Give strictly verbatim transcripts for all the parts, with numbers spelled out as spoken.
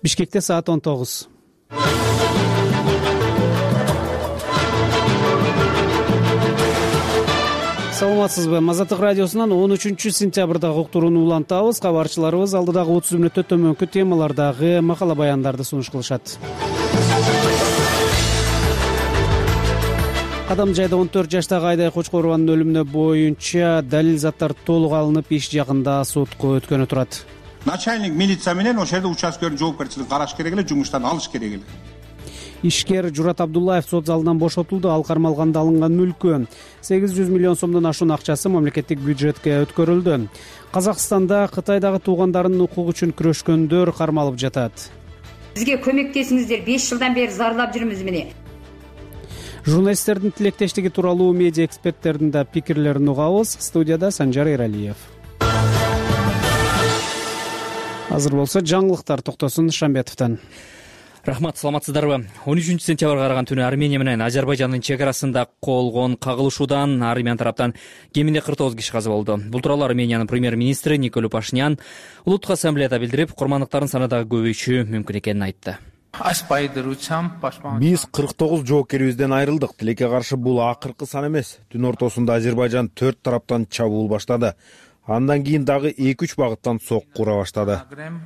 Бишкекте саат он тогуз. Саламатсызбы? Азаттык радиосунан он үчүнчү сентябрдагы уктурууну улантабыз. Кабарчыларыбыз алдыдагы отуз мүнөттө төмөнкү темалардагы макала баяндарды сунуш кылышат. Кадам жайда он төрт жаштагы Айдай Кочкорованын өлүмүнө боюнча далил заттар толук алынып, иш жакында сотко өткөнү турат. Начальник милиция менен ошол жерде участкелердин жоопкерчилигин караш керек эле, жумуштан алыш керек эле. Ишкер Журат Абдуллаев сот залынан бошотулду. Ал кармалганда алынган мүлкү сегиз жүз миллион сомдон ашуун акчасы мамлекеттик бюджетке өткөрүлдү. Казакстанда Кытайдагы туугандарынын укугу үчүн күрөшкөндөр кармалып жатат. Бизге көмөктесиңиздер, беш жылдан бери зардап жүрмүз міне. Журналисттердин тилектештиги тууралуу медиа эксперттердин да пикирлерин угабыз. Студияда Санжар Эралиев. Азыр болсо жаңылыктар токтосун Шамбетовдон. Рахмат, саламатсыздарбы? он үчүнчү сентябрга караган түнү Армения менен Азербайжандын чек арасында болгон кагылышуудан Армения тараптан кеминде кырк тогуз киши каза болду. Бул тууралуу Армениянын премьер-министри Николай Пашинян улуттук ассамблеяда билдирип, курмандыктардын саны дагы көбөйүшү мүмкүн экенин айтты. Биз кырк тогуз жоокерибизден айрылдык. Тилекке каршы бул акыркы сан эмес. Түн ортосунда Азербайжан төрт тараптан чабуул баштады. Андан кийин дагы эки үч багыттан сокку ура баштады.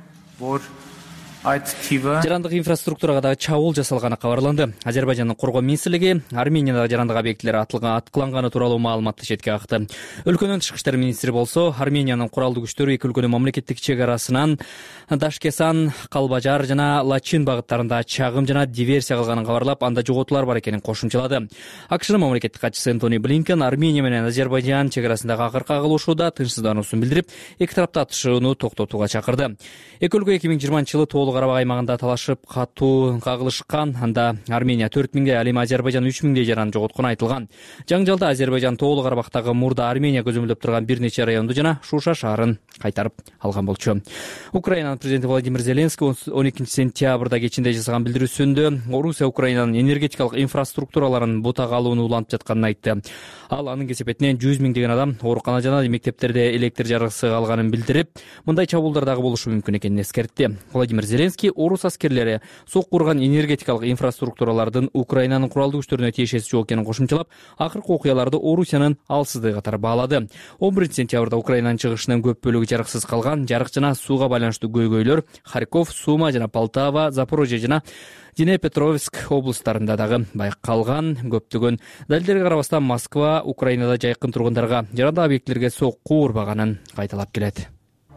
Жарандык инфраструктурага дагы чабуул жасалганы кабарланды. Азербайжандын коргоо министрлиги Армениядагы жарандык объектилер аткыланганы тууралуу маалыматты четке какты. Өлкөнүн тышкы иштер министри болсо, Армениянын куралдуу күчтөрү эки өлкөнүн мамлекеттик чек арасынан Дашкесан, Калбажар жана Лачин багыттарында чагым жана диверсия кылганын кабарлап, анда жоготуулар бар экенин кошумчалады. АКШнын мамлекеттик катчысы Энтони Блинкен Армения менен Азербайжан чек арасындагы акыркы кагылышууда тынчсыздануусун билдирип, эки тарапты атышууну токтотууга чакырды. Эки өлкө эки миң жыйырманчы жылы Тоолук Карабак аймагында талашып, катуу кагылышкан. Анда Армения төрт миңдей, ал эми Азербайжан үч миңдей жаран жоготкону айтылган. Жаңжалда Азербайжан Тоолук Карабактагы мурда Армения көзөмөлдөп турган бир нече районду жана Шуша шаарын кайтарып алган болчу. Украинанын президенти Владимир Зеленский он экинчи сентябрда кечинде жасаган билдирүүсүндө Орусия Украинанын энергетикалык инфраструктураларын бутага алууну улантып жатканын айтты. Ал анын кесепетинен жүз миңдеген адам оорукана жана мектептерде электр жарыгысы калганын билдирип, мындай чабуулдар дагы болушу мүмкүн экенин эскертти. Владимир Зеленский орус аскерлери сокку урган энергетикалык инфраструктуралардын Украинанын куралдуу күчтөрүнө тиешеси жок экенин кошумчалап, акыркы окуяларды Орусиянын алсыздыгы катары баалады. он биринчи сентябрда Украинанын чыгышынын көп бөлүгү жарыксыз калган. Жарык жана сууга байланыштуу көйгөйлөр Харьков, Сума жана Полтава, Запорожье жана Днепропетровск облустарында дагы байкалган. Көптөгөн далилдерге карабастан Москва Украинада жайкын тургундарга жарандык объектилерге сокку урбаганын кайталап келет.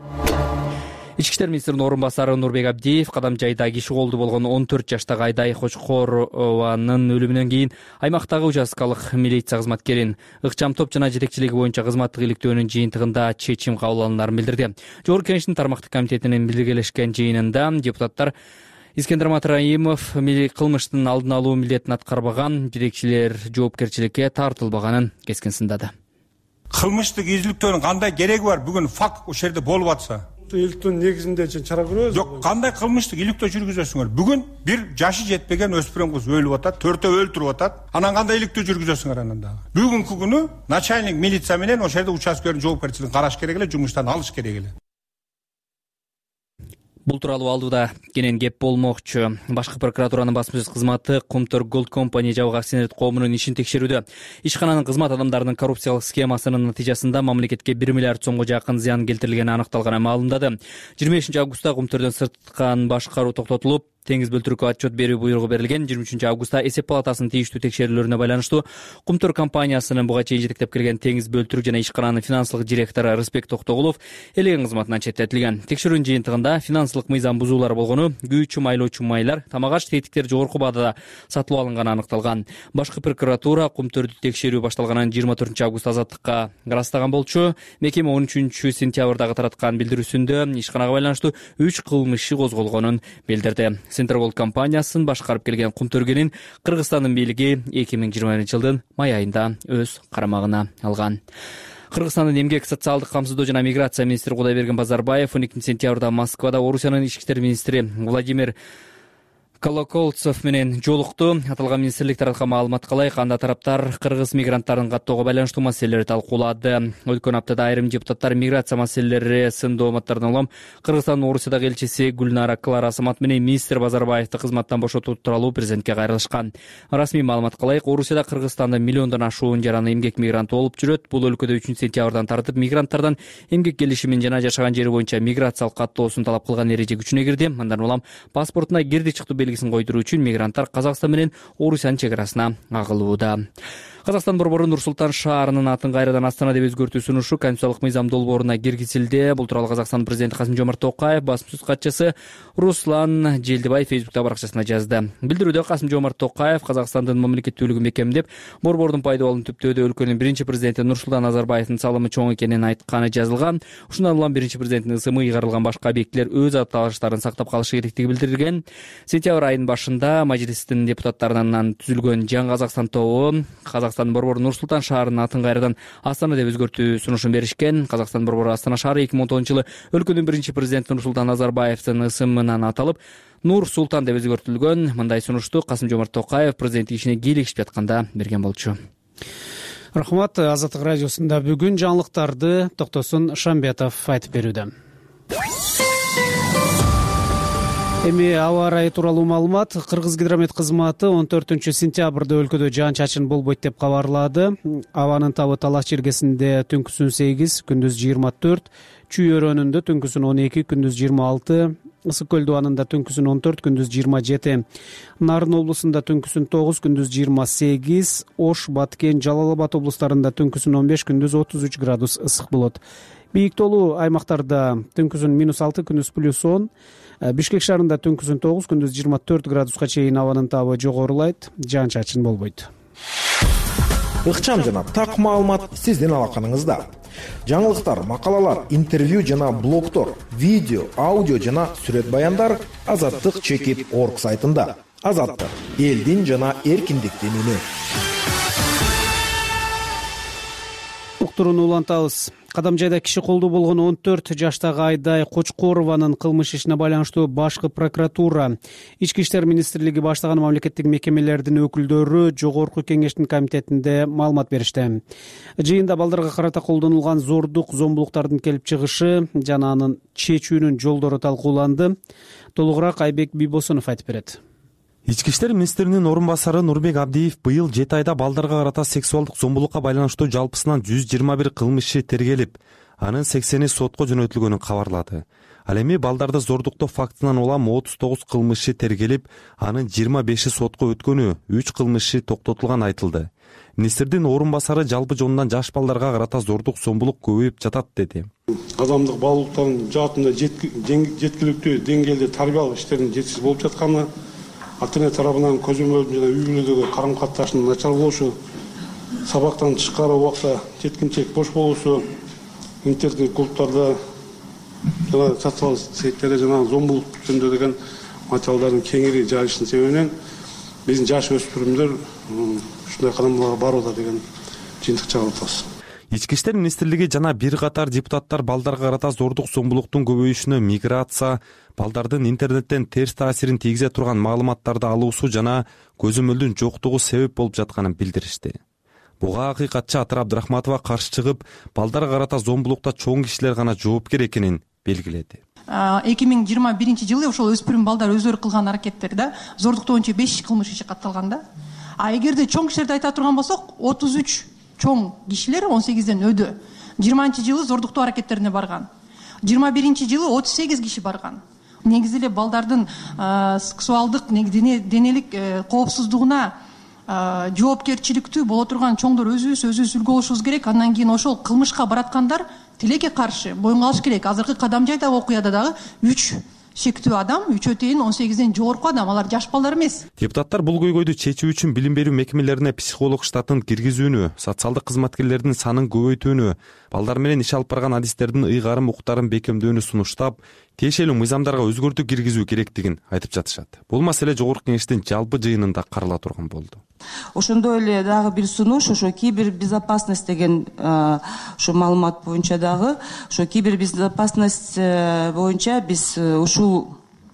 Ички иштер министринин орун басары Нурбек Абдиев кадам жайда киши колду болгон он төрт жаштагы Айдай Кочкорованын өлүмүнөн кийин аймактагы участкалык милиция кызматкерин ыкчам топ жана жетекчилиги боюнча кызматтык иликтөөнүн жыйынтыгында чечим кабыл алынарын билдирди. Жогорку Кеңештин тармактык комитетинин биргелешкен жыйынында депутаттар Искендер Матраимов кылмыштын алдын алуу милдетин аткарбаган, жетекчилер жоопкерчиликке тартылбаганын кескин сындады. Кылмыштык изилтөөнүн кандай кереги бар? Бүгүн факт ошол жерде болуп атса. Иликтөө негизинде чара көрөбүз. Жок, кандай кылмыштык иликтөө жүргүзөсүңөр? Бүгүн бир жашы жетпеген өспүрүм кыз өлүп атат, төртөө өлтүрүп атат. Анан кандай иликтөө жүргүзөсүңөр анан дагы? Бүгүнкү күнү начальник милиция менен ошол жерде участкелердин жоопкерчилигин караш керек эле, жумуштан алыш керек эле. Бул тууралуу алдыда кенен кеп болмокчу. Башкы прокуратуранын басма сөз кызматы Кумтөр Gold Company жабык акционерлик коомунун ишин текшерүүдө. Ишкананын кызмат адамдарынын коррупциялык схемасынын натыйжасында мамлекетке бир миллиард сомго жакын зыян келтирилгени аныкталганын маалымдады. жыйырма бешинчи августта Кумтөрдөн сырткан башкаруу токтотулуп, Теңиз бөлтүрккө отчет берүү буйругу берилген. жыйырма үчүнчү августта эсеп палатасынын тийиштүү текшерүүлөрүнө байланыштуу Кумтөр компаниясынын буга чейин жетектеп келген Теңиз бөлтүрк жана ишкананын финансылык директору Рыспек Токтогулов элеген кызматынан четтетилген. Текшерүүнүн жыйынтыгында финансылык мыйзам бузуулар болгону, күйүүчү майлоочу майлар, тамак-аш тетиктер жогорку баадада сатылып алынганы аныкталган. Башкы прокуратура Кумтөрдү текшерүү башталганын жыйырма төртүнчү август азаттыкка ырастаган болчу. Мекеме он үчүнчү сентябрдагы тараткан билдирүүсүндө ишканага байланыштуу үч кылмыш иши козголгонун билдирди. Central компаниясын башкарып келген Кумтөргенин Кыргызстандын бийлиги эки миң жыйырма биринчи жылдын май айында өз карамагына алган. Кыргызстандын эмгек, социалдык камсыздоо жана миграция министри Кудайберген Базарбаев он экинчи сентябрда Москвада Орусиянын ички иштер министри Владимир Колокольцев менен жолукту. Аталган министрлик тараткан маалыматка ылайык, анда тараптар кыргыз мигранттарын каттоого байланыштуу маселелерди талкуулады. Өткөн аптада айрым депутаттар миграция маселелери сындуу мааттардан улам Кыргызстандын Орусиядагы элчиси Гүлнара Клара Самат менен министр Базарбаевди кызматтан бошотуу тууралуу президентке кайрылышкан. Расмий маалыматка ылайык, Орусияда Кыргызстанда миллиондон ашуун жараны эмгек мигранты болуп жүрөт. Бул өлкөдө үчүнчү сентябрдан тартып мигранттардан эмгек келишимин жана жашаган жери боюнча миграциялык каттоосун талап кылган эреже күчүнө кирди. Мындан улам паспортуна кирди чыктуу белгисин койдуруу үчүн мигранттар Казакстан менен Орусиянын чек арасына агылууда. Казакстан борбору Нур-Султан шаарынын атын кайрадан Астана деп өзгөртүү сунушу Конституциялык мыйзам долбооруна киргизилди. Бул тууралуу Казакстан президенти Касым-Жомарт Токаев басма сөз катчысы Руслан Желдибаев Фейсбукта баракчасына жазды. Билдирүүдө Касым-Жомарт Токаев Казакстандын мамлекеттүүлүгүн бекемдеп, борбордун пайдаланууну түптөөдө өлкөнүн биринчи президенти Нурсултан Назарбаевдин салымы чоң экенин айтканы жазылган. Ушундан улам биринчи президенттин ысымы ыйгарылган башка объектилер өз аталыштарын сактап калышы керектиги билдирилген. Сентябрь айынын башында мажилистин депутаттарынан түзүлгөн Жаңы Казакстан тобу Казакстан борбору Нур-Султан шаарынын атын кайрадан Астана деп өзгөртүү сунушун беришкен. Казакстан борбору Астана шаары эки миң он тогузунчу жылы өлкөнүн биринчи президенти Нурсултан Назарбаевдин ысымынан аталып Нур-Султан деп өзгөртүлгөн. Мындай сунушту Касым-Жомарт Токаев президенттик ишине кийлигишип жатканда берген болчу. Рахмат. Азаттык радиосунда бүгүн жаңылыктарды Токтосун Шамбетов айтып берүүдө. Эми аба ырайы тууралуу маалымат. Кыргыз гидромет кызматы он төртүнчү сентябрда өлкөдө жаан-чачын болбойт деп кабарлады. Абанын табы Талаш жергесинде түнкүсүн сегиз, күндүз жыйырма төрт, Чүй өрөөнүндө түнкүсүн он эки, күндүз жыйырма алты, Ысык көл дубанында түнкүсүн он төрт, күндүз жыйырма жети, Нарын облусунда түнкүсүн тогуз, күндүз жыйырма сегиз, Ош, Баткен, Жалал Абад облустарында түнкүсүн он беш, күндүз отуз үч градус ысык болот. Бийик тоолуу аймактарда түнкүсүн минус алты, күндүз плюс он, Бишкек шаарында түнкүсүн тогуз, күндүз жыйырма төрт градуска чейин абанын табы жогорулайт, жаан-чачын болбойт. Ыкчам жана так маалымат сиздин алаканыңызда. Жаңылыктар, макалалар, интервью жана блогтор, видео, аудио жана сүрөт баяндар Азаттык чекит точка орг сайтында. Азаттык — элдин жана эркиндиктин үнү. Уктурууну улантабыз. Кадам жайда киши колдуу болгон он төрт жаштагы Айдай Кочкорованын кылмыш ишине байланыштуу башкы прокуратура, Ички иштер министрлиги баштаган мамлекеттик мекемелердин өкүлдөрү Жогорку кеңештин комитетинде маалымат беришти. Жыйында балдарга карата колдонулган зордук, зомбулуктардын келип чыгышы жана анын чечүүнүн жолдору талкууланды. Толугураак Айбек Бийбосунов айтып берет. Ички иштер министринин орун басары Нурбек Абдиев быйыл жети айда балдарга карата сексуалдык зомбулукка байланыштуу жалпысынан жүз жыйырма бир кылмыш иши тергелип, анын сексени сотко жөнөтүлгөнүн кабарлады. Ал эми балдарды зордуктоо фактынан улам отуз тогуз кылмыш иши тергелип, анын жыйырма беши сотко өткөнү, үч кылмыш иши токтотулган айтылды. Министрдин орун басары жалпы жонунан жаш балдарга карата зордук зомбулук көбөйүп жатат деди. Адамдык баалуулуктардын жаатында жеткиликтүү деңгээлде тарбиялык иштердин жетишсиз болуп жатканы, ата-эне тарабынан көзөмөлдү жана үй бүлөдөгү карым катнашынын начар болушу, сабактан тышкары убакта жеткинчек бош болуусу, интернет клубтарда жана социалдык сеттерде жана зомбулук жөнүндө деген материалдардын кеңири жайылышынын себебинен биздин жаш өспүрүмдөр ушундай кадамдарга барууда деген жыйынтык чыгарып атабыз. Ички иштер министрлиги жана бир катар депутаттар балдарга карата зордук зомбулуктун көбөйүшүнө миграция, балдардын интернеттен терс таасирин тийгизе турган маалыматтарды алуусу жана көзөмөлдүн жоктугу себеп болуп жатканын билдиришти. Буга акыйкатчы Атыр Абдрахматова каршы чыгып, балдарга карата зомбулукта чоң кишилер гана жоопкер экенин белгиледи. эки миң жыйырма биринчи жылы ошол өспүрүм балдар өздөрү кылган аракеттерде зордуктоо боюнча беш кылмыш иши катталган да. А эгерде чоң кишилерди айта турган болсок, отуз үч чоң кишилер он сегизден өдө. жыйырманчы жылы зордуктоо аракеттерине барган. жыйырма биринчи жылы отуз сегиз киши барган. Негизи эле балдардын сексуалдык денелик коопсуздугуна жоопкерчиликтүү боло турган чоңдор өзүбүз өзүбүз үлгү болушубуз керек. Андан кийин ошол кылмышка бараткандар тилекке каршы боюн калыш керек. Азыркы кадам жайдагы окуяда дагы үч шектүү адам, үчөө тейин он сегизден жогорку адам, алар жаш балдар эмес. Депутаттар бул көйгөйдү чечүү үчүн билим берүү мекемелерине психолог штатын киргизүүнү, социалдык кызматкерлердин санын көбөйтүүнү, балдар менен иш алып барган адистердин ыйгарым укуктарын бекемдөөнү сунуштап, тиешелүү мыйзамдарга өзгөртүү киргизүү керектигин айтып жатышат. Бул маселе Жогорку кеңештин жалпы жыйынында карала турган болду. Ошондой эле дагы бир сунуш, ошо кибербезопасность деген ошо маалымат боюнча дагы, ошо кибербезопасность боюнча биз ушул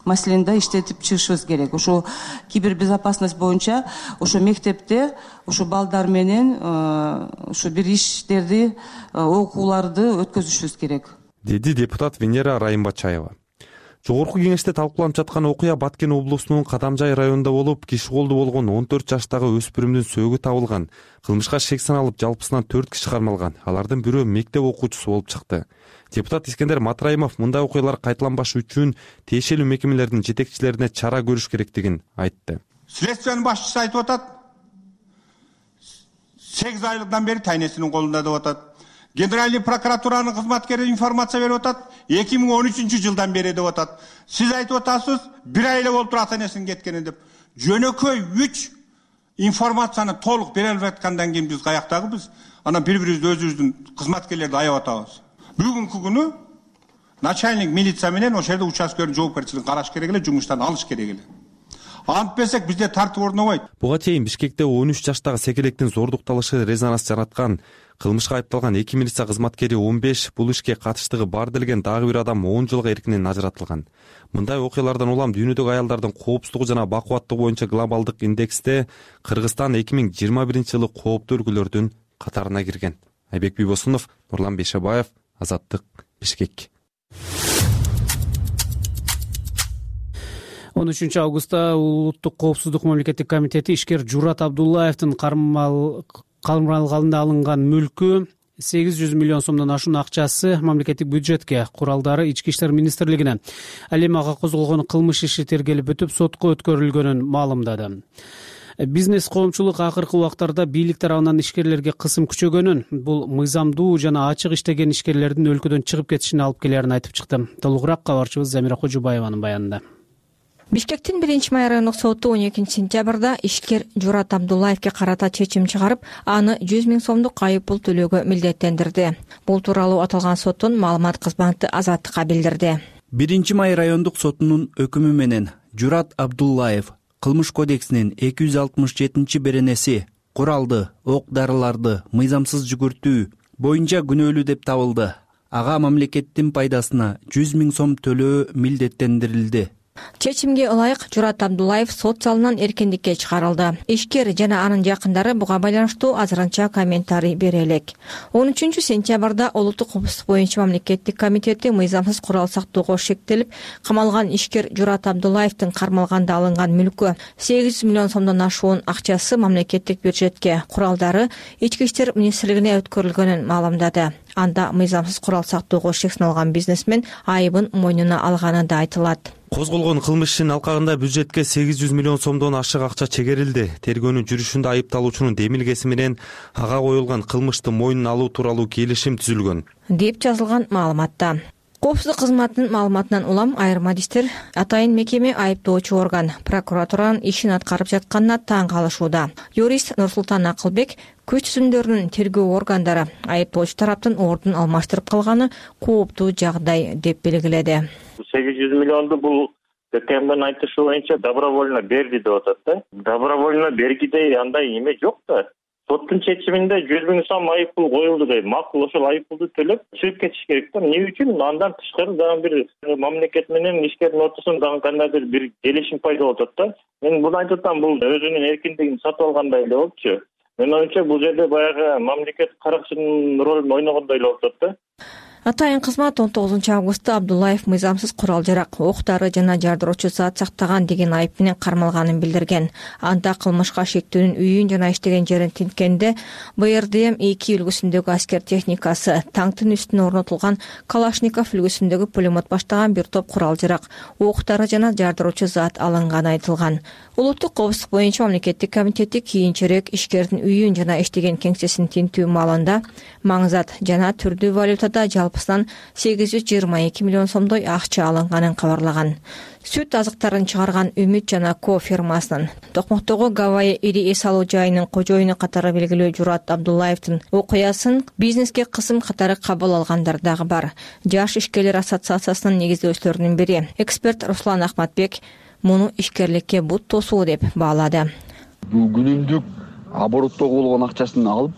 маселени да иштетип чыгышыбыз керек. Ошо кибербезопасность боюнча ошо мектепте ошо балдар менен ошо бир иштерди, окууларды өткөзүшүбүз керек, деди депутат Венера Райымбачаева. Жогорку кеңеште талкууланып жаткан окуя Баткен облусунун Кадамжай районунда болуп, киши колду болгон он төрт жаштагы өспүрүмдүн сөөгү табылган. Кылмышка шек саналып, жалпысынан төрт киши кармалган. Алардын бирөө мектеп окуучусу болуп чыкты. Депутат Искендер Матраимов мындай окуялар кайталанбаш үчүн тиешелүү мекемелердин жетекчилерине чара көрүш керектигин айтты. Следственный башчысы айтып атат, сегиз айлыктан бери тайнесинин колунда деп атат. Генеральный прокуратуранын кызматкери информация берип атат, эки миң он үчүнчү жылдан бери деп атат. Сиз айтып атасыз, бир ай эле болуптур ата энесинин кеткени деп. Жөнөкөй үч информацияны толук бере албай аткандан кийин биз каяктагыбыз? Анан бири-бирибизди өзүбүздүн кызматкерлерди аяп атабыз. Бүгүнкү күнү начальник милиция менен ошол жерде участкөнүн жоопкерчилигин караш керек эле, жумуштан алыш керек эле. Антпесек бизде тартып орнобойт. Буга чейин Бишкекте он үч жаштагы секелектин зордукталышы резонанс жараткан. Кылмышка айыпталган эки милиция кызматкери он беш, бул ишке катыштыгы бар делген дагы бир адам он жылга эркинен ажыратылган. Мындай окуялардан улам дүйнөдөгү аялдардын коопсуздугу жана бакубаттыгы боюнча глобалдык индексте Кыргызстан эки миң жыйырма биринчи жылы кооптуу өлкөлөрдүн катарына кирген. Айбек Бийбосунов, Нурлан Бейшебаев, Азаттык, Бишкек. он үчүнчү августта Улуттук коопсуздук мамлекеттик комитети ишкер Журат Абдуллаевдин кармалганында алынган мүлкү сегиз жүз миллион сомдон ашуун акчасы мамлекеттик бюджетке, куралдары Ички иштер министрлигине, ал эми ага козголгон кылмыш иши тергелип өтүп сотко өткөрүлгөнүн маалымдады. Бизнес коомчулук акыркы убактарда бийлик тарабынан ишкерлерге кысым күчөгөнүн, бул мыйзамдуу жана ачык иштеген ишкерлердин өлкөдөн чыгып кетишине алып келерин айтып чыкты. Толугураак кабарчыбыз Замира Кожубаеванын баянында. Бишкектин биринчи май райондук соту он экинчи сентябрда ишкер Журат Абдуллаевге карата чечим чыгарып, аны жүз миң сомдук айып пул төлөөгө милдеттендирди. Бул тууралуу аталган соттун маалымат кызматы Азаттыкка билдирди. биринчи май райондук сотунун өкүмү менен Журат Абдуллаев Кылмыш кодексинин эки жүз алтымыш жетинчи беренеси куралды, ок-дарыларды мыйзамсыз жүгүртүү боюнча күнөөлүү деп табылды. Ага мамлекеттин пайдасына жүз миң сом төлөө милдеттендирилди. Чечимге ылайык Журат Абдуллаев сот залынан эркиндикке чыгарылды. Ишкер жана анын жакындары буга байланыштуу азырынча комментарий бере элек. он үчүнчү сентябрда Улуттук коопсуздук боюнча мамлекеттик комитети мыйзамсыз курал сактоого шектелип, камалган ишкер Журат Абдуллаевдин кармалганда алынган мүлкү сегиз жүз миллион сомдон ашуун акчасы мамлекеттик бюджетке, куралдары Ички иштер министрлигине өткөрүлгөнүн маалымдады. Анда мыйзамсыз курал сактоого шек саналган бизнесмен айыбын мойнуна алганы да айтылат. Козголгон кылмыш ишинин алкагында бюджетке сегиз жүз миллион сомдон ашык акча чегерилди. Тергөөнүн жүрүшүндө айыпталуучунун демилгеси менен ага коюлган кылмышты мойнуна алуу тууралуу келишим түзүлгөн, деп жазылган маалыматта. Коопсуздук кызматынын маалыматынан улам айырма адистер атайын мекеме айыптоочу орган прокуратуранын ишин аткарып жатканына таң калышууда. Юрист Нурсултан Акылбек күч түзүмдөрүнүн тергөө органдары айыптоочу тараптын ордун алмаштырып калганы кооптуу жагдай деп белгиледи. сегиз жүз миллионду бул КМдин айтышы боюнча добровольно берди деп атат да. Добровольно бергидей андай эме жок да. Соттун чечиминде жүз миң сом айып пул коюлду дейт. Макул ошол айып пулду төлөп чыгып кетиш керек да. Эмне үчүн? Андан тышкары дагы бир мамлекет менен ишкердин ортосунда дагы кандайдыр бир келишим пайда болуп атат да. Мен буну айтып атам, бул өзүнүн эркиндигин сатып алгандай эле болчу. Мен оюмча бул жерде баягы мамлекет каракчынын ролун ойногондой эле болуп атат да. Атайын кызмат он тогузунчу августта Абдуллаев мыйзамсыз курал жарак, октары жана жардыруучу зат сактаган деген айып менен кармалганын билдирген. Анда кылмышка шектүүнүн үйүн жана иштеген жерин тинткенде Б Р Д М эки үлгүсүндөгү аскер техникасы, танктын үстүнө орнотулган Калашников үлгүсүндөгү пулемет баштаган бир топ курал жарак, октары жана жардыруучу зат алынганы айтылган. Улуттук коопсуздук боюнча мамлекеттик комитети кийинчерээк ишкердин үйүн жана иштеген кеңсесин тинтүү маалында маңзат жана түрдүү валютада жалпысынан сегиз жүз жыйырма эки миллион сомдой акча алынганын кабарлаган. Сүт азыктарын чыгарган Үмүт жана Ко фирмасынын Токмоктогу Гавайи ири эс алуу жайынын кожоюну катары белгилүү Журат Абдуллаевдин окуясын бизнеске кысым катары кабыл алгандар дагы бар. Жаш ишкерлер ассоциациясынын негиздөөчүлөрүнүн бири эксперт Руслан Ахматбек муну ишкерликке бут тосуу деп баалады. Бул күнүмдүк обороттогу болгон акчасын алып,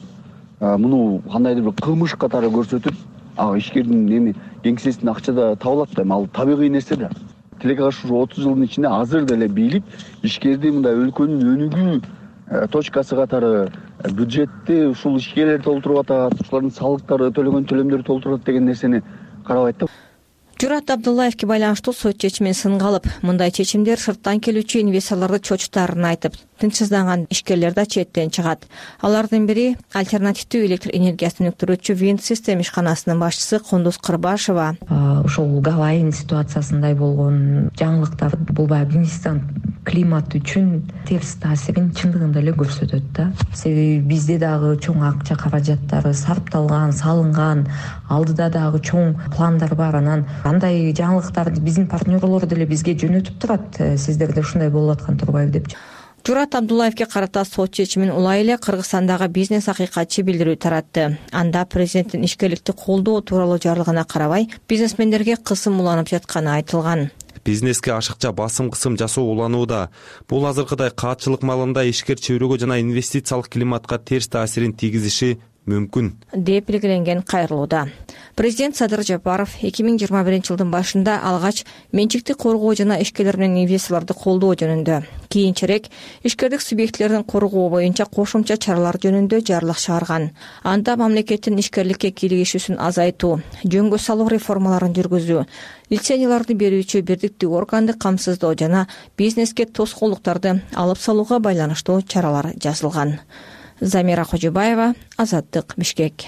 муну кандайдыр бир кылмыш катары көрсөтүп, ага ишкердин эми кеңсесинин акчада табылат да, ал табигый нерсе да. тилекке каршы ушу отуз жылдын ичинде азыр деле бийлик ишкерди мындай өлкөнүн өнүгүү точкасы катары бюджетти ушул ишкерлер толтуруп атат, ушулардын салыктары, төлөгөн төлөмдөрү толтуруп атат деген нерсени карабайт да. Журат Абдуллаевке байланыштуу сот чечимин сынга алып, мындай чечимдер сырттан келүүчү инвесторлорду чочутаарын айтып, тынчсызданган ишкерлер да четтен чыгат. Алардын бири альтернативдүү электр энергиясын өнүктүрүүчү Wind System ишканасынын башчысы Кундуз Кырбашева. Ошол Гавайин ситуациясындай болгон жаңылыктар бул баягы инвестициялык климат үчүн терс таасирин чындыгында эле көрсөтөт да. Себеби бизде дагы чоң акча каражаттары сарпталган, салынган, алдыда дагы чоң пландар бар. Анан андай жаңылыктарды биздин партнерлор деле бизге жөнөтүп турат. Сиздерде ушундай болуп аткан турбайбы деп. Журат Абдуллаевке карата сот чечимин улай эле Кыргызстандагы бизнес акыйкатчы билдирүү таратты. Анда президенттин ишкерликти колдоо тууралуу жарлыгына карабай, бизнесмендерге кысым уланып жатканы айтылган. Бизнеске ашыкча басым кысым жасоо уланууда. Бул азыркыдай каатчылык маалында ишкер чөйрөгө жана инвестициялык климатка терс таасирин тийгизиши мүмкүн деп белгиленген кайрылууда. Президент Садыр Жапаров эки миң жыйырма биринчи жылдын башында алгач менчикти коргоо жана ишкерлер менен инвесторлорду колдоо жөнүндө, кийинчерээк ишкердик субъектилерин коргоо боюнча кошумча чаралар жөнүндө жарлык чыгарган. Анда мамлекеттин ишкерликке кийлигишүүсүн азайтуу, жөнгө салуу реформаларын жүргүзүү, лицензияларды берүүчү бирдиктүү органды камсыздоо жана бизнеске тоскоолдуктарды алып салууга байланыштуу чаралар жазылган. Замира Хожубаева, Азаттык, Бишкек.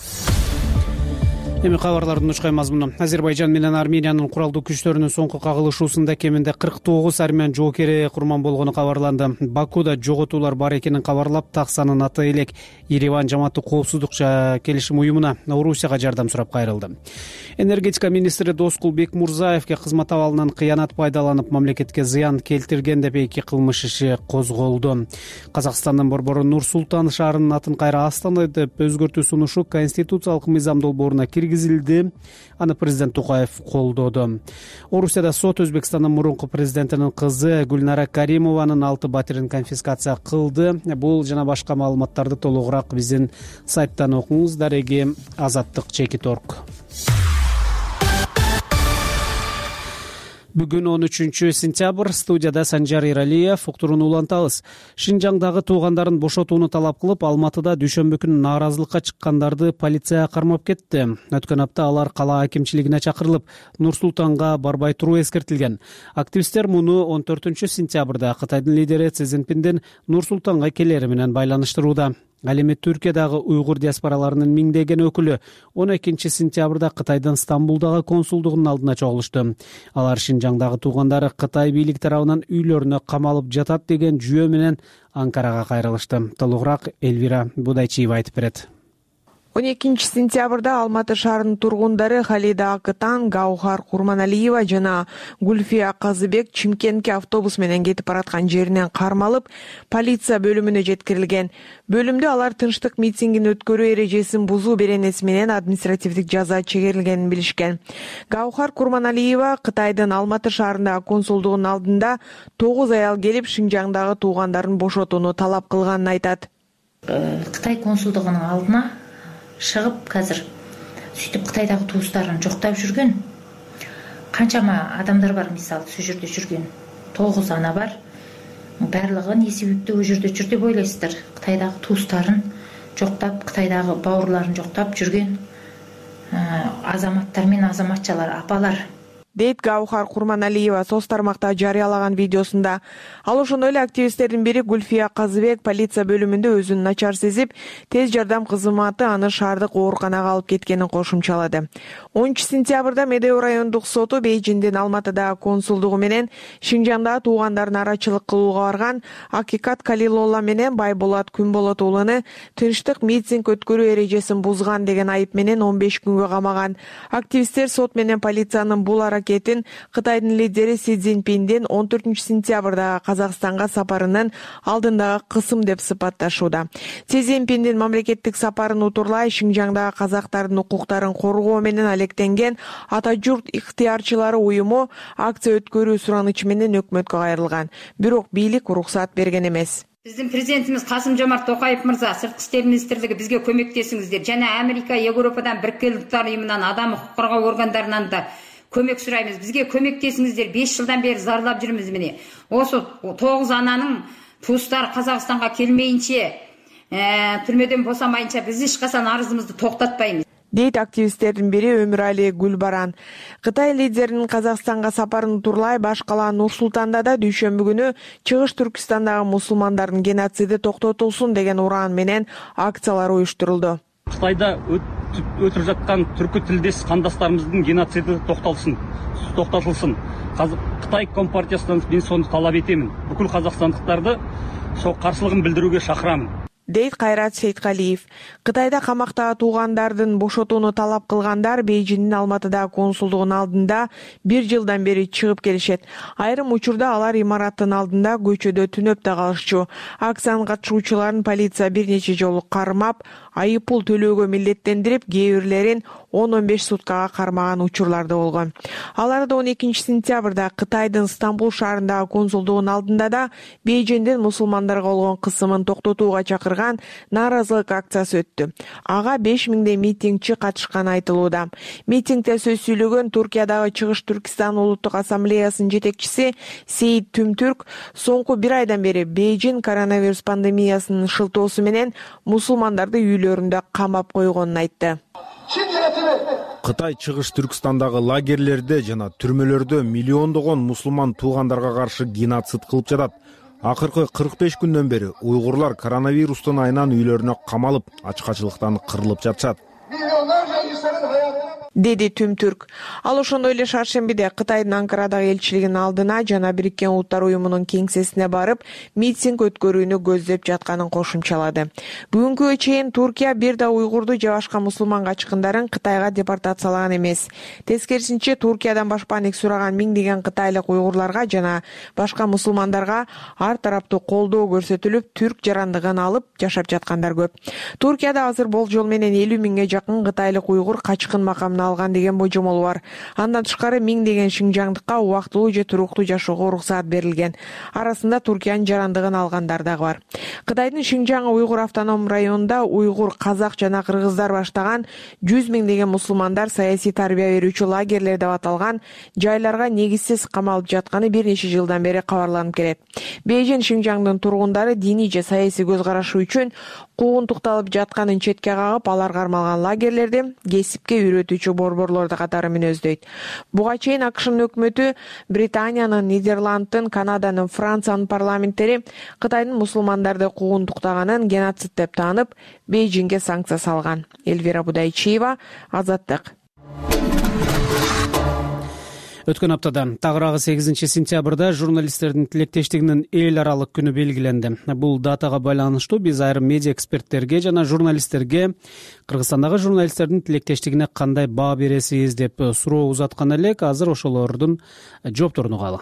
Эми кабарлардын учкай мазмуну. Азербайжан менен Армениянын куралдуу күчтөрүнүн соңку кагылышуусунда кеминде кырк тогуз армян жоокери курман болгону кабарланды. Бакууда жоготуулар бар экенин кабарлап, таксанын аты элек Ереван жамааттык коопсуздук келишим уюмуна Орусияга жардам сурап кайрылды. Энергетика министри Доскул Бекмурзаевке кызмат абалынан кыянат пайдаланып мамлекетке зыян келтирген деп эки кылмыш иши козголду. Казакстандын борбору Нур-Султан шаарынын атын кайра Астана деп өзгөртүү сунушу конституциялык мыйзам долбооруна киргизилди. Аны президент Токаев колдоду. Орусияда сот Өзбекстандын мурунку президентинин кызы Гүлнара Каримованын алты батирин конфискация кылды. Бул жана башка маалыматтарды толугураак биздин сайттан окуңуз. Дареги Азаттык Чекит точка орг. Бүгүн он үчүнчү сентябрь, студияда Санжар Иралиев. Уктурууну улантабыз. Шинжаңдагы туугандарын бошотууну талап кылып, Алматыда дүйшөмбү күнү нааразылыкка чыккандарды полиция кармап кетти. Өткөн апта алар кала акимчилигине чакырылып, Нур-Султанга барбай туруу эскертилген. Активисттер муну он төртүнчү сентябрда Кытайдын лидери Си Цзиньпиндин Нур-Султанга келери менен байланыштырууда. Ал эми Түркиядагы уйгур диаспораларынын миңдеген өкүлү он экинчи сентябрда Кытайдын Стамбулдагы консулдугунун алдына чогулушту. Алар Шинжаңдагы туугандары Кытай бийлик тарабынан үйлөрүнө камалып жатат деген жүйө менен Анкарага кайрылышты. Толугураак Элвира Будайчиева айтып берет. он экинчи сентябрда Алматы шаарынын тургундары Халида Акытан, Гаухар Курманалиева жана Гульфия Казыбек Чимкентке автобус менен кетип бараткан жеринен кармалып, полиция бөлүмүнө жеткирилген. Бөлүмдө алар тынчтык митингин өткөрүү эрежесин бузуу беренеси менен административдик жаза чегерилгенин билишкен. Гаухар Курманалиева Кытайдын Алматы шаарындагы консулдугунун алдында тогуз аял келип Шинжаңдагы туугандарын бошотууну талап кылганын айтат. Кытай консулдугунун алдына чыгып, казыр сүйтүп Кытайдагы туустарын жоктап жүргөн канчама адамдар бар. Мисалы, су жерде жүргөн тогуз ана бар. Барлыгы эмне себептүү жерде жүр деп ойлойсуздар? Кытайдагы туустарын жоктап, Кытайдагы бауырларын жоктап жүргөн азаматтар мен азаматчалар, апалар. Дейт Гаухар Курманалиева соц тармакта жарыялаган видеосунда. Ал ошондой эле активисттердин бири Гульфия Казыбек полиция бөлүмүндө өзүн начар сезип, тез жардам кызматы аны шаардык ооруканага алып кеткенин кошумчалады. онунчу сентябрда Медеу райондук соту Бейжиңдин Алматыдагы консулдугу менен Шинжаңдагы туугандарын арачылык кылууга барган Акикат Калилолла менен Байболот Күнболот уулуну тынчтык митинг өткөрүү эрежесин бузган деген айып менен он беш күнгө камаган. Активисттер сот менен полициянын бул аракетин Кытайдын лидери Си Цзиньпиндин он төртүнчү сентябрда Казакстанга сапарынын алдындагы кысым деп сыпатташууда. Си Цзиньпиндин мамлекеттик сапарын утурлай Шинжаңдагы казактардын укуктарын коргоо менен алектенген Ата журт ыктыярчылары уюму акция өткөрүү суранычы менен өкмөткө кайрылган. Бирок бийлик уруксат берген эмес. Биздин президентimiz Касым-Жомарт Токаев мырза, сырткы иштер министрлиги бизге көмөктесиңиздер жана Америка, Европадан Бириккен Улуттар уюмунан, адам укук коргоо органдарынан да көмек сурайбыз. Бизге көмөктесиңиздер. беш жылдан бери зардап жүрмүз міне. Осы тогуз ананың туыстары Казакстанга келмейинче, түрмөдөн босамайынча биз эч качан арызыбызды токтотпайбыз, дейт активисттердин бири Өмүрали Гүлбаран. Кытай лидеринин Казакстанга сапарын турлай баш кала Нур-Султанда да дүйшөмбү күнү Чыгыш Түркистандагы мусулмандардын геноциди токтотулсун деген ураан менен акциялар уюштурулду. Кытайда өтүп жаткан түркү тилдес кандастарыбыздын геноциди токтотулсын, токтотулсын. Кытай компартиясынан мен сону талап этемин. Бүкүл казакстандыктарды со каршылыгын билдирүүгө чакырамын, дейт Кайрат Сейткалиев. Кытайда камактагы туугандардын бошотууну талап кылгандар Бейжиңдин Алматыдагы консулдугунун алдында бир жылдан бери чыгып келишет. Айрым учурда алар имараттын алдында көчөдө түнөп да калышчу. Акциянын катышуучуларын полиция бир нече жолу кармап, айып пул төлөөгө милдеттендирип, кээ бирлерин он он беш суткага кармаган учурлар да болгон. Аларда он экинчи сентябрда Кытайдын Стамбул шаарындагы консулдугунун алдында да Бейжиңдин мусулмандарга болгон кысымын токтотууга чакырган нааразылык акциясы өттү. Ага беш миңдей митингчи катышканы айтылууда. Митингде сөз сүйлөгөн Туркиядагы Чыгыш Түркистан улуттук ассамблеясынын жетекчиси Сейит Түмтүрк соңку бир айдан бери Бейжиң коронавирус пандемиясынын шылтоосу менен мусулмандарды үйлөрүндө камап койгонун айтты. Кытай Чыгыш Түркистандагы лагерлерде жана түрмөлөрдө миллиондогон мусулман туугандарга каршы геноцид кылып жатат. Акыркы кырк беш күндөн бери уйгурлар коронавирустун айынан үйлөрүнө камалып, ачкачылыктан кырылып жатышат, деди Түмтүрк. Ал ошондой эле шаршембиде Кытайдын Анкарадагы элчилигинин алдына жана Бириккен Улуттар уюмунун кеңсесине барып, митинг өткөрүүнү көздөп жатканын кошумчалады. Бүгүнкүгө чейин Туркия бир да уйгурду же башка мусулман качкындарын Кытайга депортациялаган эмес. Тескерисинче, Туркиядан башпаанек сураган миңдеген кытайлык уйгурларга жана башка мусулмандарга ар тараптуу колдоо көрсөтүлүп, түрк жарандыгын алып жашап жаткандар көп. Туркияда азыр болжол менен элүү миңге жакын кытайлык уйгур качкын макамына алган деген божомол бар. Андан тышкары миңдеген шинжаңдыкка убактылуу же туруктуу жашоого уруксаат берилген. Арасында Туркиянын жарандыгын алгандар дагы бар. Кытайдын Шинжаң уйгур автоном районунда уйгур, казак жана кыргыздар баштаган жүз миңдеген мусулмандар саясий тарбия берүүчү лагерлер деп аталган жайларга негизсиз камалып жатканы бир нече жылдан бери кабарланып келет. Бейжиң Шинжаңдын тургундары диний же саясий көз карашы үчүн куугунтукталып жатканын четке кагып, алар кармалган лагерлерди кесипке үйрөтүүчү борборлорду катары мүнөздөйт. Буга чейин АКШнын өкмөтү Британиянын, Нидерландтын, Канаданын, Франциянын парламенттери Кытайдын мусулмандарды куугунтуктаганын геноцид деп таанып, Бейжиңге санкция салган. Эльвира Будайчиева, Азаттык. Өткөн аптада тагыраагы сегизинчи сентябрда журналисттердин тилектештигинин эл аралык күнү белгиленди. Бул датага байланыштуу биз айрым медиа эксперттерге жана журналисттерге Кыргызстандагы журналисттердин тилектештигине кандай баа бересиз деп суроо узаткан элек. Азыр ошолордун жоопторун угалы.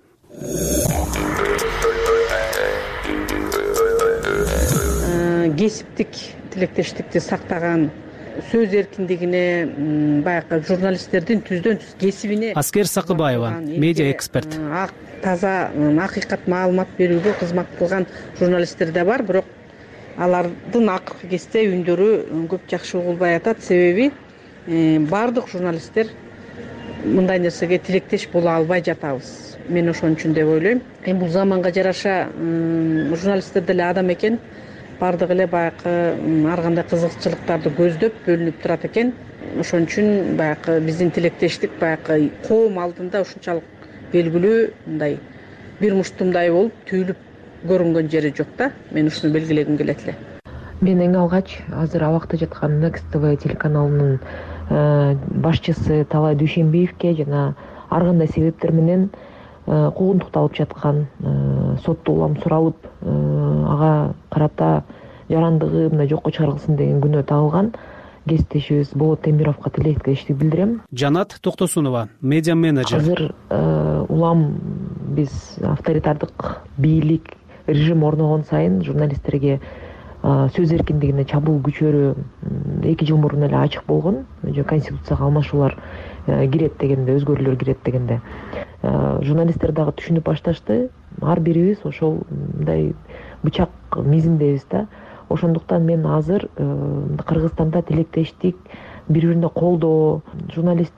Кесиптик тилектештикти сактаган, сөз эркиндигине, баягы журналисттердин түздөн түз кесибине. Аскер Сакыбаева, медиа эксперт. Ак таза акыйкат маалымат берүүгө кызмат кылган журналисттер да бар, бирок алардын акыркы кезде үндөрү көп жакшы угулбай атат. Себеби баардык журналисттер мындай нерсеге тилектеш боло албай жатабыз. Мен ошон үчүн деп ойлойм. Эми бул заманга жараша журналисттер деле адам экен. Бардыгы эле баягы ар кандай кызыкчылыктарды көздөп бөлүнүп турат экен. Ошон үчүн баягы биздин тилектештик баягы коом алдында ушунчалык белгилүү мындай бир муштумдай болуп түйүлүп көрүнгөн жери жок да. Мен ушуну белгилегим келет эле. Мен эң алгач азыр абакта жаткан Next ти ви телеканалынын башчысы Талай Дүйшенбиевке жана ар кандай себептер менен куугунтукталып жаткан, сотту улам суралып, ага карата жарандыгы мына жокко чыгарылсын деген күнөө тагылган кесиптешибиз Болот Темировго тилектештик билдирем. Жанат Токтосунова, медиа менеджер. Азыр улам биз авторитардык бийлик режим орногон сайын журналисттерге сөз эркиндигине чабуул күчөрү эки жыл мурун эле ачык болгон. Конституцияга алмашуулар кирет дегенде, өзгөрүүлөр кирет дегенде журналисттер дагы түшүнүп башташты. Ар бирибиз ошол мындай бычак мизиндебиз да. Ошондуктан мен азыр Кыргызстанда тилектештик, бири бирине колдоо, журналисттик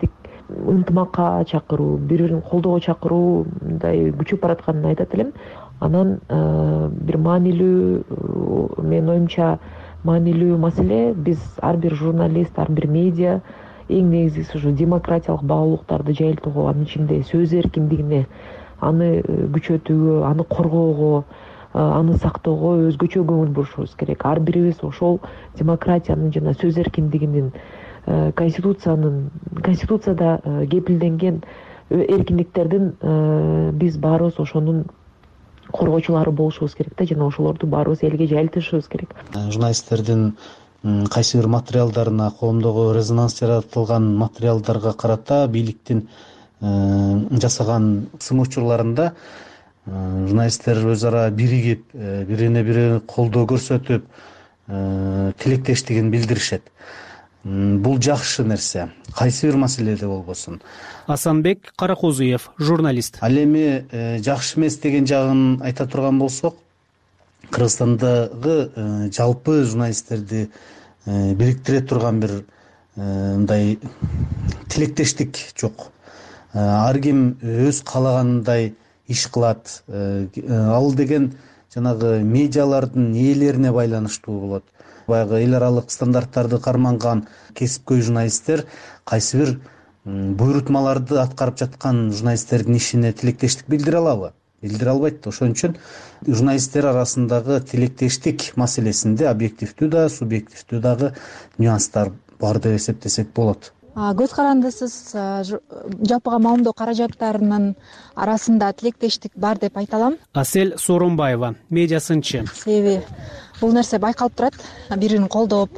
ынтымакка чакыруу, бири бирин колдоого чакыруу мындай күчөп баратканын айтат элем. Анан бир маанилүү, менин оюмча маанилүү маселе, биз ар бир журналист, ар бир медиа эң негизгиси ушу демократиялык баалуулуктарды жайылтууга, анын ичинде сөз эркиндигине, аны күчөтүүгө, аны коргоого, аны сактоого өзгөчө көңүл бурушубуз керек. Ар бирибиз ошол демократиянын жана сөз эркиндигинин, конституциянын конституцияда кепилденген эркиндиктердин биз баарыбыз ошонун коргоочулары болушубуз керек да, жана ошолорду баарыбыз элге жайылтышыбыз керек. Журналисттердин кайсы бир материалдарына, коомдогу резонанс жаратылган материалдарга карата бийликтин жасаган сын учурларында журналисттер өз ара биригип, бирине бири колдоо көрсөтүп, тилектештигин билдиришет. Бул жакшы нерсе, кайсы бир маселеде болбосун. Асанбек Каракозуев, журналист. Ал эми жакшы эмес деген жагын айта турган болсок, Кыргызстандагы жалпы журналисттерди бириктире турган бир мындай тилектештик жок. Ар ким өз каалагандай иш кылат. Ал деген жанагы медиалардын ээлерине байланыштуу болот. Баягы эл аралык стандарттарды карманган кесипкөй журналисттер кайсы бир буйрутмаларды аткарып жаткан журналисттердин ишине тилектештик билдире алабы? Билдире албайт. Ошон үчүн журналисттер арасындагы тилектештик маселесинде объективдүү да, субъективдүү дагы нюанстар бар деп эсептесек болот. Көз карандысыз жалпыга маамдоо каражаттарынын арасында тилектештик бар деп айта алам. Асель Сооронбаева, медиа сынчы. Себеби бул нерсе байкалып турат. Бирин колдоп,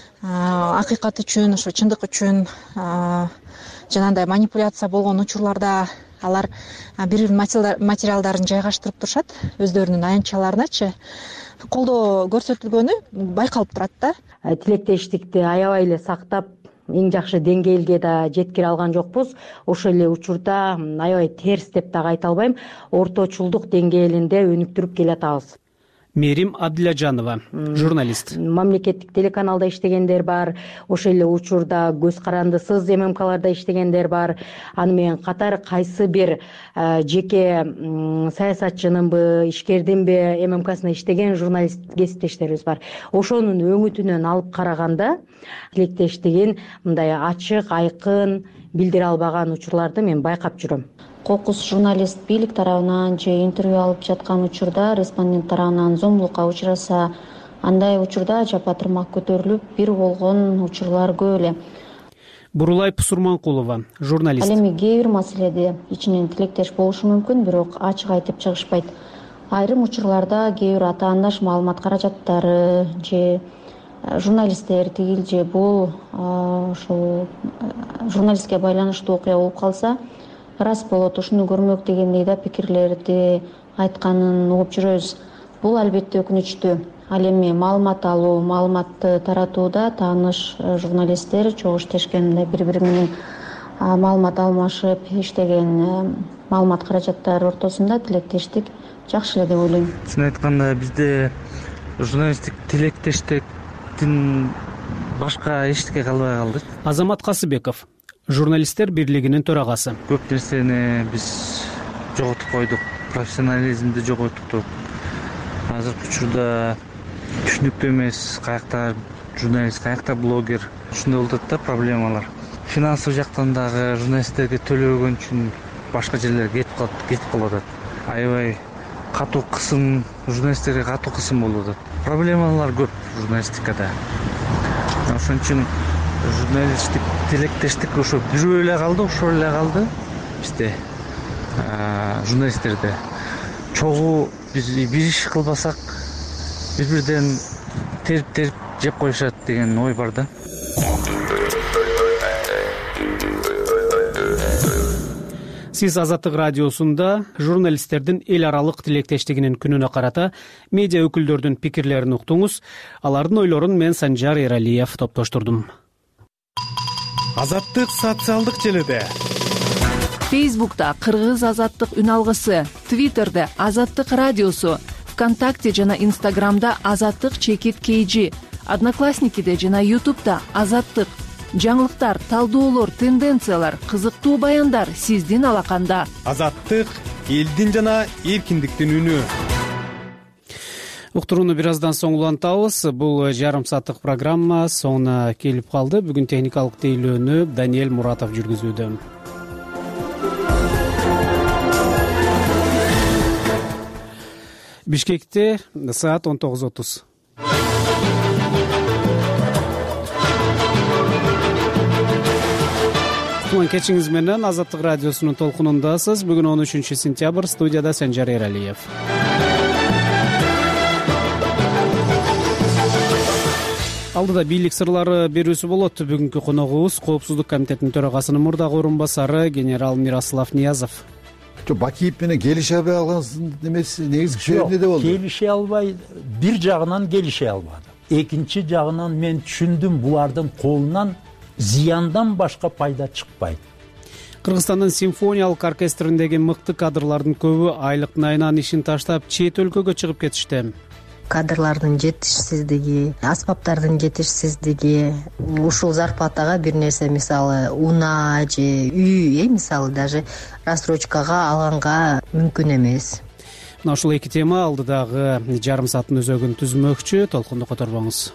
акыйкат үчүн, ошо чындык үчүн жанагындай манипуляция болгон учурларда алар бири биринин материалдарын жайгаштырып турушат, өздөрүнүн аянтчаларыначы. Колдоо көрсөтүлгөнү байкалып турат да. Тилектештикти аябай эле сактап, эң жакшы деңгээлге да жеткире алган жокпуз. Ошол эле учурда аябай терс деп дагы айта албайм, орточулдук деңгээлинде өнүктүрүп келатабыз. Мерим Адиляжанова, журналист. Мамлекеттик телеканалда иштегендер бар, ошол эле учурда көз карандысыз эм эм каларда иштегендер бар. Аны менен катар кайсы бир жеке саясатчынынбы, ишкердинби эм эм касына иштеген журналист кесиптештерибиз бар. Ошонун өңүтүнөн алып караганда тилектештигин мындай ачык, айкын билдире албаган учурларды мен байкап жүрөм. Кокус журналист бийлик тарабынан же интервью алып жаткан учурда респондент тарабынан зомбулукка учураса, андай учурда жапа тырмак көтөрүлүп бир болгон учурлар көп эле. Бурулай Пусурманкулова, журналист. Ал эми кээ бир маселеде ичинен тилектеш болушу мүмкүн, бирок ачык айтып чыгышпайт. Айрым учурларда кээ бир атаандаш маалымат каражаттары же журналисттер тигил же бул ошол журналистке байланыштуу окуя болуп калса, рас болот, ушуну көрмөк дегендей да пикирлерди айтканын угуп жүрөбүз. Бул албетте өкүнүчтүү. Ал эми маалымат алуу, маалыматты таратууда тааныш журналисттер чогуу иштешкен, бири-бири менен маалымат алмашып иштеген маалымат каражаттары ортосунда тилектештик жакшы эле деп ойлойм. Чын айтканда бизде журналисттик тилектештиктин башка эчтеке калбай калды. Азамат Касыбеков, журналисттер бирлигинин төрагасы. Көп нерсени биз жоготуп койдук, профессионализмди жоготтук. Азыркы учурда түшүнүктүү эмес, каякта журналист, каякта блогер, ушундай болуп атат да проблемалар. Финансылык жактан дагы журналисттерге төлөгөн үчүн башка жерлерге кетип калат, кетип калып атат. Аябай катуу кысым, журналисттерге катуу кысым болуп атат. Проблемалар көп журналистикада. Ошон үчүн журналисттик тилектештик ошо бирөө эле калды, ошол эле калды бизде журналисттерде. Чогуу биз бир иш кылбасак бири-бирден терип-терип жеп коюшат деген ой бар да. Сиз Азаттык радиосунда журналисттердин эл аралык тилектештигинин күнүнө карата медиа өкүлдөрдүн пикирлерин уктуңуз. Алардын ойлорун мен Санжар Эралиев топтоштурдум. Азаттык социалдык желеде. Фейсбукта Кыргыз Азаттык үн алгысы, Твиттерде Азаттык радиосу, ВКонтакте жана Инстаграмда Азаттык чекит кейжи, Одноклассникиде жана Ютубда Азаттык, жаңылыктар, талдоолор, тенденциялар, кызыктуу баяндар сиздин алаканда. Азаттык — элдин жана эркиндиктин үнү. Уктурууну бир аздан соң улантабыз. Бул жарым сааттык программа соңуна келип калды. Бүгүн техникалык тейлөөнү Даниэль Муратов жүргүзүүдө. Бишкекте саат он тогуз отуз. Кечиңиз менен Азаттык радиосунун толкунундасыз. Бүгүн он үчүнчү сентябрь, студияда Санжар Эралиев. Алдыда бийлик сырлары берүүсү болот. Бүгүнкү коногубуз Коопсуздук комитетинин төрагасынын мурдагы орун басары генерал Мирослав Ниязов. Бакиев менен келише албай калгансың немеси негизги себеп эмнеде болду? Келише албай, бир жагынан келише албады. Экинчи жагынан мен түшүндүм, булардын колунан зыяндан башка пайда чыкпайт. Кыргызстандын симфониялык оркестриндеги мыкты кадрлардын көбү айлык найнанын ишин таштап, чет өлкөгө чыгып кетишти. Кадрлардын жетишсиздиги, аспаптардын жетишсиздиги, ушул зарплатага бир нерсе, мисалы унаа же үй, э мисалы даже рассрочкага алганга мүмкүн эмес. Мына ушул эки тема алдыдагы жарым сааттын өзөгүн түзмөкчү. Толкунду которбоңуз.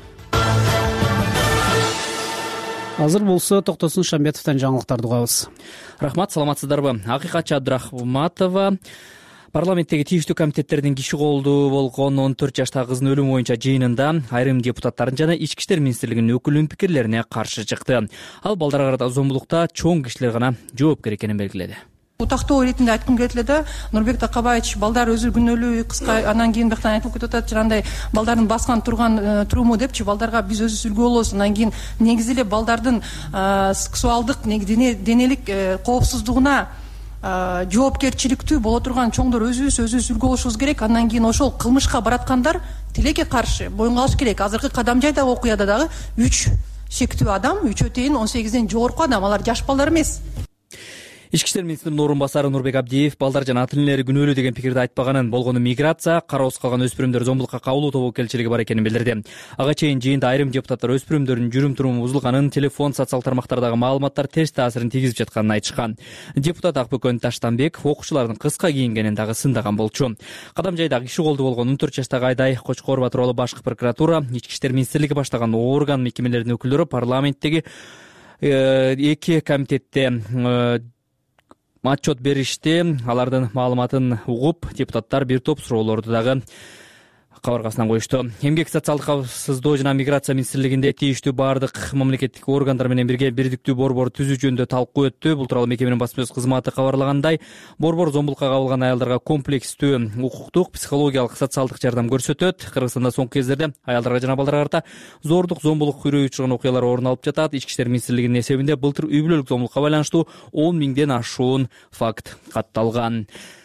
Азыр болсо Токтосун Шамбетовдон жаңылыктарды угабыз. Рахмат, саламатсыздарбы? Акыйкатчы Абдрахматова парламенттеги тийиштүү комитеттердин киши колдуу болгон он төрт жаштагы кыздын өлүмү боюнча жыйынында айрым депутаттардын жана Ички иштер министрлигинин өкүлүнүн пикирлерине каршы чыкты. Ал балдарга карата зомбулукта чоң кишилер гана жоопкер экенин белгиледи. Утактоо иретинде айткым келет эле да, Нурбек Такабаевич балдар өзү күнөөлүү, кыска, анан кийин бияктан айтылып кетип атат, жанагындай балдардын баскан турган туруму депчи, балдарга биз өзүбүз үлгү болобуз. Анан кийин негизи эле балдардын сексуалдык, денелик коопсуздугуна жоопкерчиликтүү боло турган чоңдор өзүбүз өзүбүз үлгү болушубуз керек. Андан кийин ошол кылмышка бараткандар тилекке каршы боюн калыш керек. Азыркы Кадам жайдагы окуяда дагы үч шектүү адам, үчөө тейин он сегизден жогорку адам, алар жаш балдар эмес. Ички иштер министринин орун басары Нурбек Абдиев балдар жана ата энелери күнөөлүү деген пикирди айтпаганын, болгону миграция, кароосуз калган өспүрүмдөр зомбулукка кабылуу тобокелчилиги бар экенин билдирди. Ага чейин жыйында айрым депутаттар өспүрүмдөрдүн жүрүм туруму бузулганын, телефон, социалдык тармактардагы маалыматтар терс таасирин тийгизип жатканын айтышкан. Депутат Акбөкөн Таштанбек окуучулардын кыска кийингенин дагы сындаган болчу. Кадам жайдагы киши колдуу болгон он төрт жаштагы Айдай Кочкорова тууралуу башкы прокуратура, Ички иштер министрлиги баштаган орган мекемелеринин өкүлдөрү парламенттеги эки комитетте отчет беришти. Алардын маалыматын угуп, депутаттар бир топ суроолорду дагы кабыргасынан коюшту. Эмгек социалдык капсыздоо жана миграция министрлигинде тийиштүү баардык мамлекеттик органдар менен бирге бирдиктүү борбор түзүү жөнүндө талкуу өттү. Бул тууралуу мекеменин басма сөз кызматы кабарлагандай, борбор зомбулукка кабылган аялдарга комплекстүү укуктук, психологиялык, социалдык жардам көрсөтөт. Кыргызстанда соңку кездерде аялдарга жана балдарга карата зордук, зомбулук күрөөгө учураган окуялар орун алып жатат. Ички иштер министрлигинин эсебинде былтыр үй бүлөлүк зомбулукка байланыштуу он миңден ашуун факт катталган.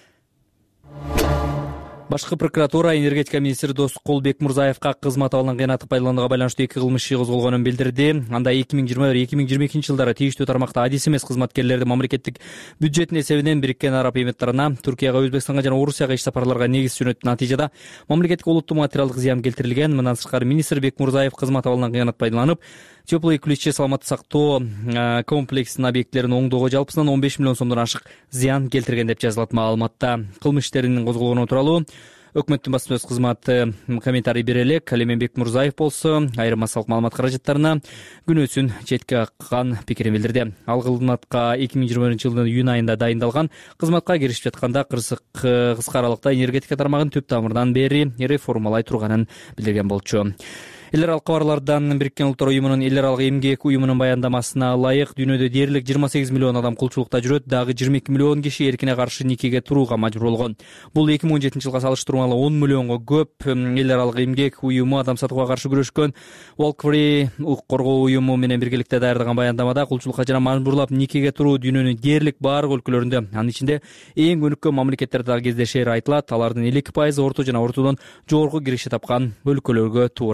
Башкы прокуратура энергетика министри Досукул Бекмурзаевка кызмат абалынан кыйнатып пайдаланууга байланыштуу эки кылмыш иши козголгонун билдирди. Анда эки миң жыйырма бир эки миң жыйырма экинчи жылдары тийиштүү тармакта адис эмес кызматкерлерди мамлекеттик бюджеттин эсебинен Бириккен Араб Эмираттарына, Түркияга, Өзбекстанга жана Орусияга иш сапарларга негиз жөнөттү. Натыйжада мамлекеттик олуттуу материалдык зыян келтирилген. Мындан сырткары министр Бекмурзаев кызмат абалынан кыйнат пайдаланып, теплый ключи саламаттык сактоо комплексинин объектилерин оңдоого жалпысынан он беш миллион сомдон ашык зыян келтирген деп жазылат маалыматта. Кылмыш иштеринин козголгону тууралуу өкмөттүн басма сөз кызматы комментарий бере элек. Ал эми Бекмурзаев болсо айрым массалык маалымат каражаттарына күнөөсүн четке каккан пикирин билдирди. Ал кызматка эки миң жыйырма биринчи жылдын июнь айында дайындалган. Кызматка киришип жатканда кыска аралыкта энергетика тармагын түп тамырынан бери реформалай турганын билдирген болчу. Эл аралык кабарлардан Бириккен Улуттар уюмунун эл аралык эмгек уюмунун баяндамасына ылайык дүйнөдө дээрлик жыйырма сегиз миллион адам кулчулукта жүрөт, дагы жыйырма эки миллион киши эркине каршы никеге турууга мажбур болгон. Бул эки миң он жетинчи жылга салыштырмалуу он миллионго көп. Эл аралык эмгек уюму адам сатууга каршы күрөшкөн Walk Free укук коргоо уюму менен биргеликте даярдаган баяндамада кулчулукка жана мажбурлап никеге туруу дүйнөнүн дээрлик баардык өлкөлөрүндө, анын ичинде эң өнүккөн мамлекеттерде дагы кездешери айтылат. Алардын элүү пайызы орто жана ортодон жогорку кириши тапкан өлкөлөргө туура келет.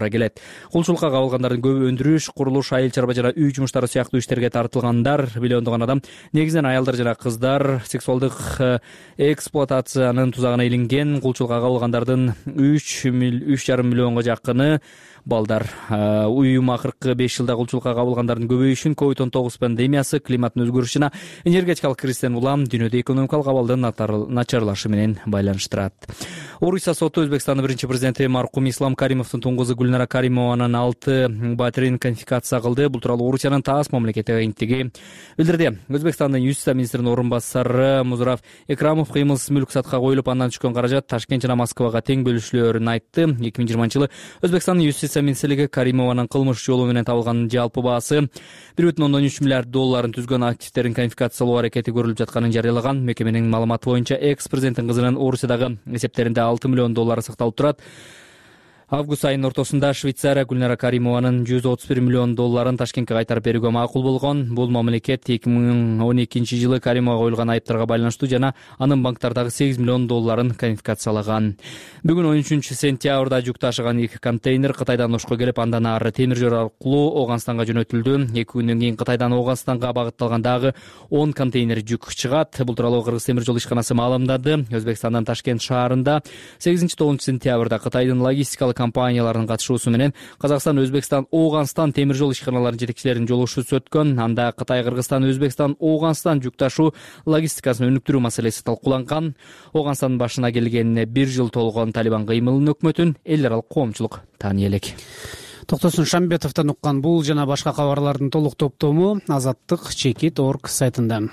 Кулчулукка кабылгандардын көбү өндүрүш, курулуш, айыл чарба жана үй жумуштары сыяктуу иштерге тартылгандар. Миллиондогон адам, негизинен аялдар жана кыздар, сексуалдык эксплуатациянын тузагына илинген. Кулчулукка кабылгандардын үч жарым миллионго жакыны балдар. Уюм акыркы беш жылда кулчулукка кабылгандардын көбөйүшүн ковид он тогуз пандемиясы, климаттын өзгөрүшү жана энергетикалык кризистен улам дүйнөдө экономикалык абалдын начарлашы менен байланыштырат. Орусия соту Өзбекстандын биринчи президенти маркум Ислам Каримовдун туң кызы Гүлнара Каримованын алты батирин конфискация кылды. Бул тууралуу Орусиянын ТАСС мамлекеттик агенттиги билдирди. Өзбекстандын юстиция министринин орун басары Музраф Экрамов кыймылсыз мүлк сатка коюлуп, андан түшкөн каражат Ташкент жана Москвага тең бөлүшүлөөрүн айтты. эки миң жыйырманчы жылы Өзбекстандын юстиция министрлиги Каримованын кылмыш жолу менен табылган жалпы баасы бир бүтүн ондон үч миллиард долларын түзгөн активтерин конфискациялоо аракети көрүлүп жатканын жарыялаган. Мекеменин маалыматы боюнча экс президенттин кызынын Орусиядагы эсептеринде алты миллион доллары сакталып турат. Август айынын ортосунда Швейцария Гүлнара Каримованын жүз отуз бир миллион долларын Ташкентке кайтарып берүүгө макул болгон. Бул мамлекет эки миң он экинчи жылы Каримовага коюлган айыптарга байланыштуу жана анын банктардагы сегиз миллион долларын конфискациялаган. Бүгүн он үчүнчү сентябрда жүк ташыган эки контейнер Кытайдан Ошко келип, андан ары темир жол аркылуу Ооганстанга жөнөтүлдү. эки күндөн кийин Кытайдан Ооганстанга багытталган дагы он контейнер жүк чыгат. Бул тууралуу Кыргыз темир жол ишканасы маалымдады. Өзбекстандын Ташкент шаарында сегизинчи тогузунчу сентябрда Кытайдын логистикалык компанияларынын катышуусу менен Казакстан, Өзбекстан, Ооганстан темир жол ишканаларынын жетекчилеринин жолугушуусу өткөн. Анда Кытай, Кыргызстан, Өзбекстан, Ооганстан жүк ташуу логистикасын өнүктүрүү маселеси талкууланган. Ооганстандын башына келгенине бир жыл толгон Талибан кыймылынын өкмөтүн эл аралык коомчулук тааныя элек. Токтосун Шамбетовдон уккан бул жана башка кабарлардын толук топтому Азаттык чекит точка орг сайтында.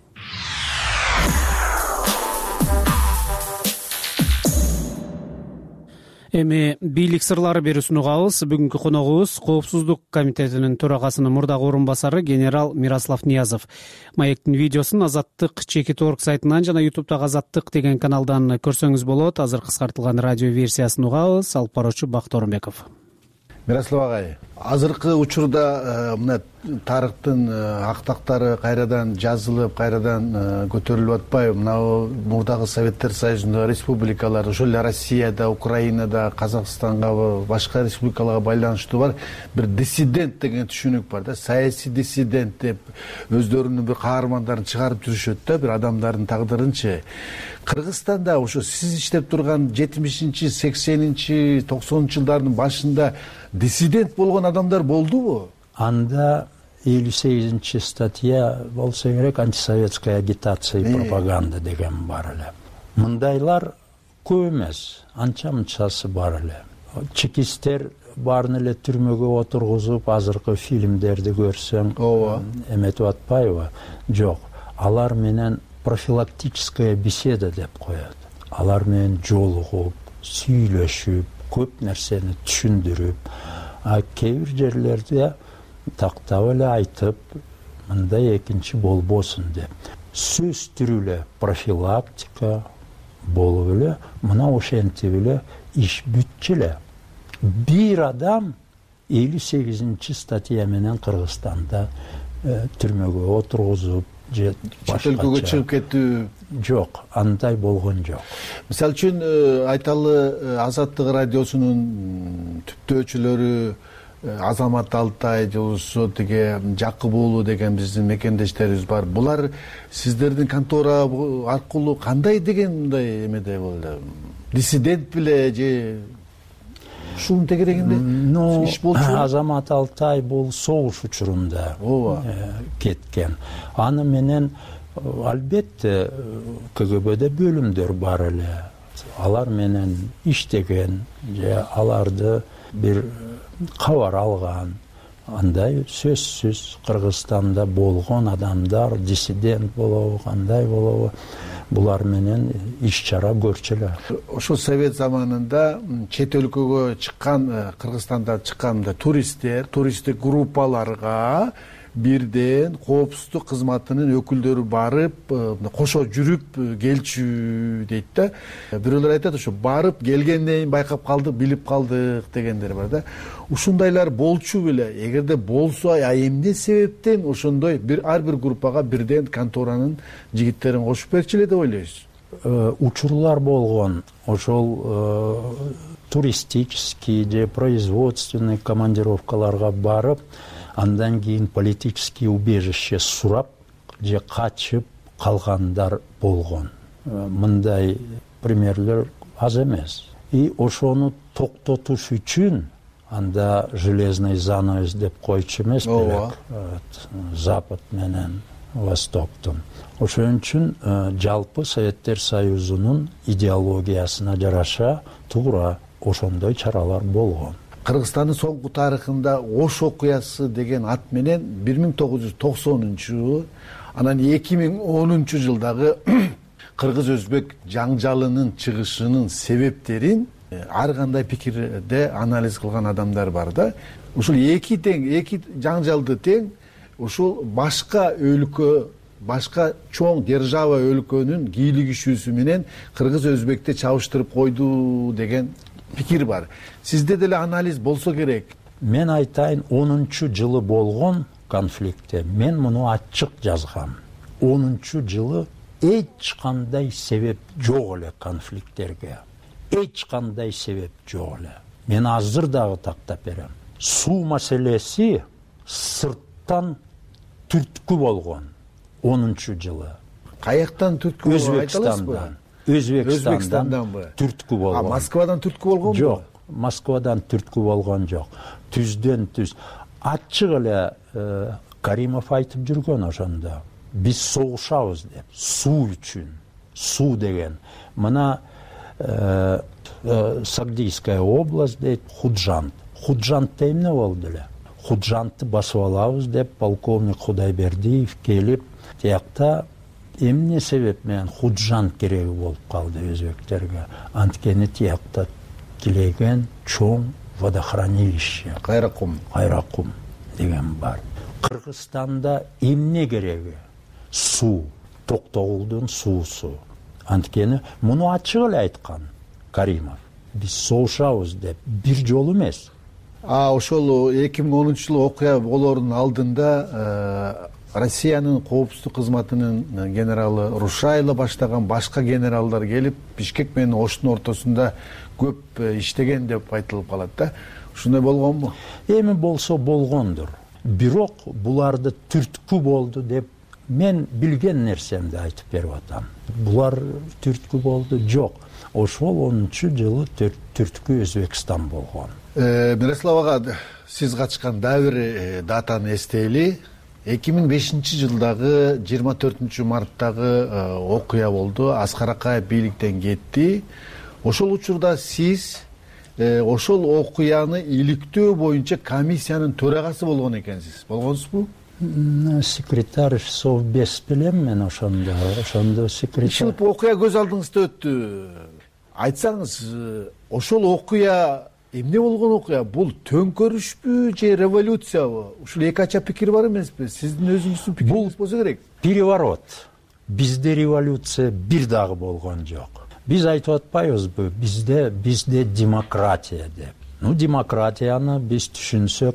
Эми бийлик сырлары берүүсүн угабыз. Бүгүнкү коногубуз Коопсуздук комитетинин төрагасынын мурдагы орун басары генерал Мирослав Ниязов. Маектин видеосун Азаттык чекит точка орг сайтынан жана ютубтагы Азаттык деген каналдан көрсөңүз болот. Азыр кыскартылган радио версиясын угабыз. Алып баруучу Бакыт Орунбеков. Мирослав агай, азыркы учурда мына тарыхтын актактары кайрадан жазылып, кайрадан көтөрүлүп атпайбы? Мына мурдагы Советтер Союзундагы республикалар, ошол эле Россияда, Украинада, Казакстанга, башка республикаларга байланыштуу бар бир диссидент деген түшүнүк бар да, саясий диссидент деп өздөрүнүн бир каармандарын чыгарып жүрүшөт да, бир адамдардын тагдырынчы. Кыргызстанда ошо сиз иштеп турган жетимишинчи, сексенинчи, токсонунчу жылдардын башында диссидент болгон адамдар болдубу? Анда элүү сегизинчи статья болсо керек, антисоветская агитация и пропаганда деген бар эле. Мындайлар көп эмес, анча мынчасы бар эле. Чекисттер баарын эле түрмөгө отургузуп, азыркы фильмдерди көрсөң, эметип атпайбы? Жок, алар менен профилактическая беседа деп коет. Алар менен жолугуп, сүйлөшүп, көп нерсени түшүндүрүп, а кээ бир жерлерде тактап эле айтып, мындай экинчи болбосун деп. Сөз түрү эле профилактика болуп эле, мына ошентип эле иш бүтчү эле. Бир адам элүү сегизинчи статья менен Кыргызстанда түрмөгө отургузуп, же чет өлкөгө чыгып кетүү жок, андай болгон жок. Мисалы үчүн айталы Азаттык радиосунун түптөөчүлөрү Азамат Алтай болсо, тиги Жакып уулу деген биздин мекендештерибиз бар. Булар сиздердин контора аркылуу кандай деген мындай эмеде болду? Диссидент беле же ушунун тегерегинде иш болчу? Азамат Алтай бул согуш учурунда кеткен. Аны менен албетте КГБде бөлүмдөр бар эле. Алар менен иштеген же аларды бир кабар алган. Андай сөзсүз Кыргызстанда болгон адамдар диссидент болобу, кандай болобу, булар менен иш чара көрчү эле. Ошо совет заманында чет өлкөгө чыккан, Кыргызстанда чыккан туристтер, туристтик группаларга бирден коопсуздук кызматынын өкүлдөрү барып, кошо жүрүп келчү дейт да. Бирөөлөр айтат, ошо барып келгенден кийин байкап калдык, билип калдык дегендер бар да. Ушундайлар болчу беле? Эгерде болсо, а эмне себептен ошондой бир ар бир группага бирден конторанын жигиттерин кошуп берчү эле деп ойлойсуз? учурлар болгон, ошол туристический же производственный командировкаларга барып, андан кийин политический убежище сурап же качып калгандар болгон. Мындай примерлер аз эмес. И ошону токтотуш үчүн анда железный занавес деп койчу эмес белек, Запад менен Востоктун. Ошон үчүн жалпы Советтер Союзунун идеологиясына жараша туура ошондой чаралар болгон. Кыргызстандын соңку тарыхында Ош окуясы деген ат менен бир миң тогуз жүз токсонунчу жылы, анан эки миң онунчу жылдагы кыргыз-өзбек жаңжалынын чыгышынын себептерин ар кандай пикирде анализ кылган адамдар бар да. Ушул эки тең, эки жаңжалды тең ушул башка өлкө, башка чоң держава өлкөнүн кийлигишүүсү менен кыргыз-өзбекти чабыштырып койду деген пикир бар. Сизде деле анализ болсо керек. Мен айтайын, онунчу жылы болгон конфликтте мен муну ачык жазгам. онунчу жылы эч кандай себеп жок эле конфликттерге. Эч кандай себеп жок эле. Мен азыр дагы тактап берем. Суу маселеси сырттан түрткү болгон онунчу жылы. Каяктан түрткү болгон Өзбекстандан. Өзбекстандан түрткү болгон. А Москвадан түрткү болгонбу? Жок, Москвадан түрткү болгон жок. Түздөн түз. Ачык эле Каримов айтып жүргөн ошондо. Биз согушабыз деп, суу үчүн. Суу деген. Мына Сагдийская область дейт, Худжант. Худжантта эмне болду эле? Худжантты басып алабыз деп полковник Кудайбердиев келип, тиякта эмне себеп менен Худжант кереги болуп калды өзбектерге. Анткени тиякта тилеген чоң водохранилище. Кайракум. Кайракум деген бар. Кыргызстанда эмне кереги? Суу. Токтогулдун суусу. Анткени муну ачык эле айткан Каримов. Биз согушабыз деп, бир жолу эмес. А ошол эки миң онунчу жылы окуя болоордун алдында Россиянын коопсуздук кызматынын генералы Рушайло баштаган башка генералдар келип, Бишкек менен Оштун ортосунда көп иштеген деп айтылып калат да. Ушундай болгонбу? Эми болсо болгондур. Бирок буларды түрткү болду деп мен билген нерсемди айтып берип атам. Булар түрткү болду жок. Ошол онунчу жылы түрткү Өзбекстан болгон. Мирослав ага, сиз катышкан дагы бир датаны эстейли. эки миң бешинчи жылдагы жыйырма төртүнчү марттагы окуя болду. Аскар Акаев бийликтен кетти. Ошол учурда сиз ошол окуяны иликтөө боюнча комиссиянын төрагасы болгон экенсиз. Болгонсузбу? Секретарь совбез билем мен ошондо, ошондо секретарь. Ушул окуя көз алдыңызда өттү. Айтсаңыз, ошол окуя эмне болгон окуя? Бул төңкөрүшпү же революциябы? Ушул эки ача пикир бар эмеспи? Сиздин өзүңүздүн пикириңиз болсо керек. Переворот. Бизде революция бир дагы болгон жок. Биз айтып атпайбызбы? Бизде бизде демократия деп. Ну, демократияны биз түшүнсөк,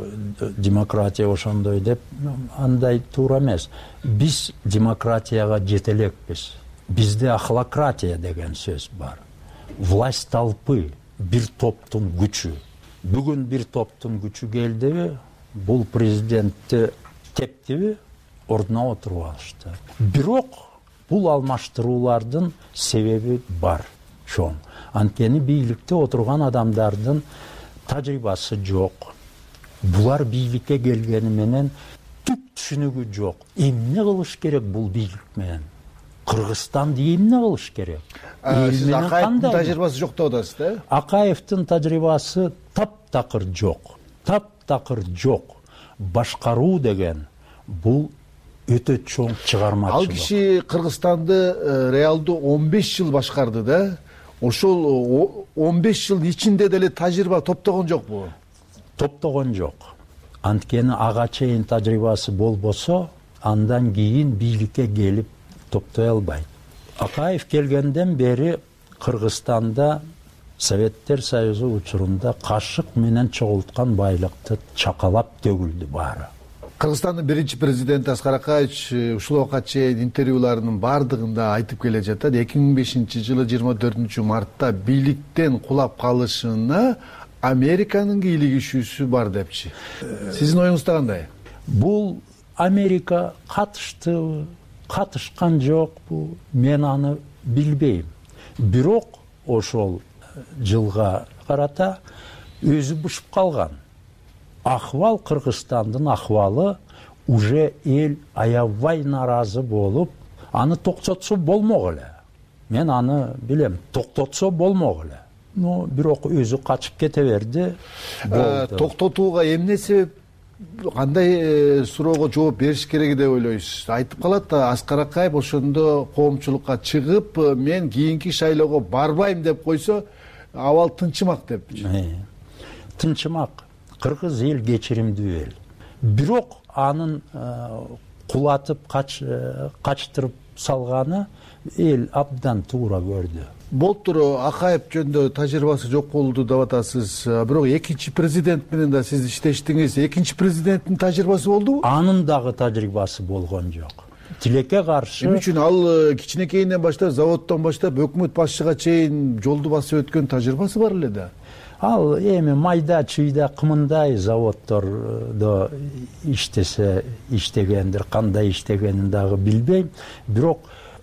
демократия ошондой деп, андай туура эмес. Биз демократияга жете элекпиз. Бизде ахлократия деген сөз бар. Власть толпы, бир топтун күчү. Бүгүн бир топтун күчү келдиби, бул президентти тептиби, ордуна отуруп алышты. Бирок бул алмаштыруулардын себеби бар, чоң. Анткени бийликте отурган адамдардын тажрыйбасы жок. Булар бийликке келгени менен түк түшүнүгү жок. Эмне кылыш керек бул бийлик менен? Кыргызстанды эмне кылыш керек? Сиз Акаевдин тажрыйбасы жок деп атасыз да? Акаевдин тажрыйбасы таптакыр жок. Таптакыр жок. Башкаруу деген бул өтө чоң чыгармачылык. Ал киши Кыргызстанды реалдуу он беш жыл башкарды да. Ошол он беш жыл ичинде деле тажрыйба топтогон жокпу? Топтогон жок. Анткени ага чейин тажрыйбасы болбосо, андан кийин бийликке келип топтой албайт. Акаев келгенден бери Кыргызстанда Советтер Союзу учурунда кашык менен чогулткан байлыкты чакалап төгүлдү баары. Кыргызстандын биринчи президенти Аскар Акаевич ушул убакка чейин интервьюларынын баардыгында айтып келе жатат, эки миң бешинчи жылы жыйырма төртүнчү мартта бийликтен кулап калышына Американын кийлигишүүсү бар депчи. Сиздин оюңузда кандай? Бул Америка катыштыбы, катышкан жокпу, мен аны билбейм. Бирок ошол жылга карата өзү бушуп калган. Ахвал, Кыргызстандын ахвалы уже эл аябай нааразы болуп, аны токтотсо болмок эле. Мен аны билем, токтотсо болмок эле. Но бирок өзү качып кете берди. Токтотууга эмне себеп, кандай суроого жооп бериш керек деп ойлойсуз? Айтып калат да, Аскар Акаев ошондо коомчулукка чыгып, мен кийинки шайлоого барбайм деп койсо, абал тынчымак деп. Тынчымак. Кыргыз эл кечиримдүү эл. Бирок анын кулатып, качтырып салганы эл абдан туура көрдү. Болтур Акаев жөнүндө тажрыйбасы жок болду деп атасыз. Бирок экинчи президент менен да сиз иштештиңиз. Экинчи президенттин тажрыйбасы болдубу? Анын дагы тажрыйбасы болгон жок. Тилекке каршы. Эмне үчүн ал кичинекейинен баштап, заводдон баштап өкмөт башчыга чейин жолду басып өткөн тажрыйбасы бар эле да. Ал эми майда чүйдө кымындай заводдордо иштесе иштегендир, кандай иштегенин дагы билбейм. Бирок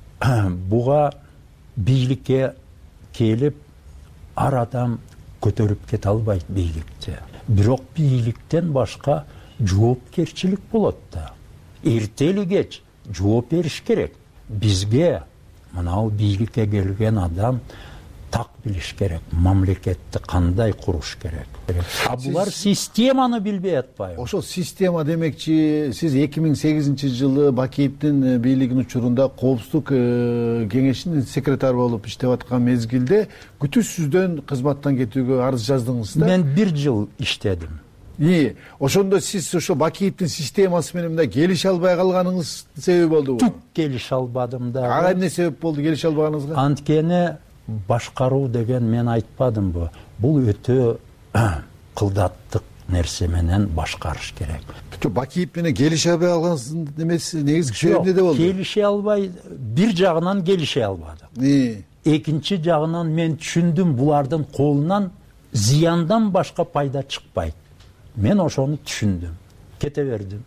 буга бийликке келип ар адам көтөрүп кете албайт бийликти. Бирок бийликтен башка жоопкерчилик болот да. Эртели кеч жооп бериш керек. Бизге мынау бийликке келген адам так билиш керек, мамлекетти кандай куруш керек. А булар системаны билбей атпайбы? Ошол система демекчи, сиз эки миң сегизинчи жылы Бакиевдин бийлигинин учурунда Коопсуздук кеңешинин секретары болуп иштеп аткан мезгилде күтүүсүздөн кызматтан кетүүгө арыз жаздыңыз да? Мен бир жыл иштедим. И ошондо сиз ошо Бакиевдин системасы менен да келише албай калганыңыз себеби болдубу? Түк келише албадым да. Ага эмне себеп болду келише албаганыңызга? Анткени башкаруу деген мен айтпадымбы? Бул өтө кылдаттык нерсе менен башкарыш керек. Бакиев менен келише албай калганыңыздын немеси негизги себеби эмнеде болду? Келише албай, бир жагынан келише албадык. Экинчи жагынан мен түшүндүм, булардын колунан зыяндан башка пайда чыкпайт. Мен ошону түшүндүм. Кете бердим.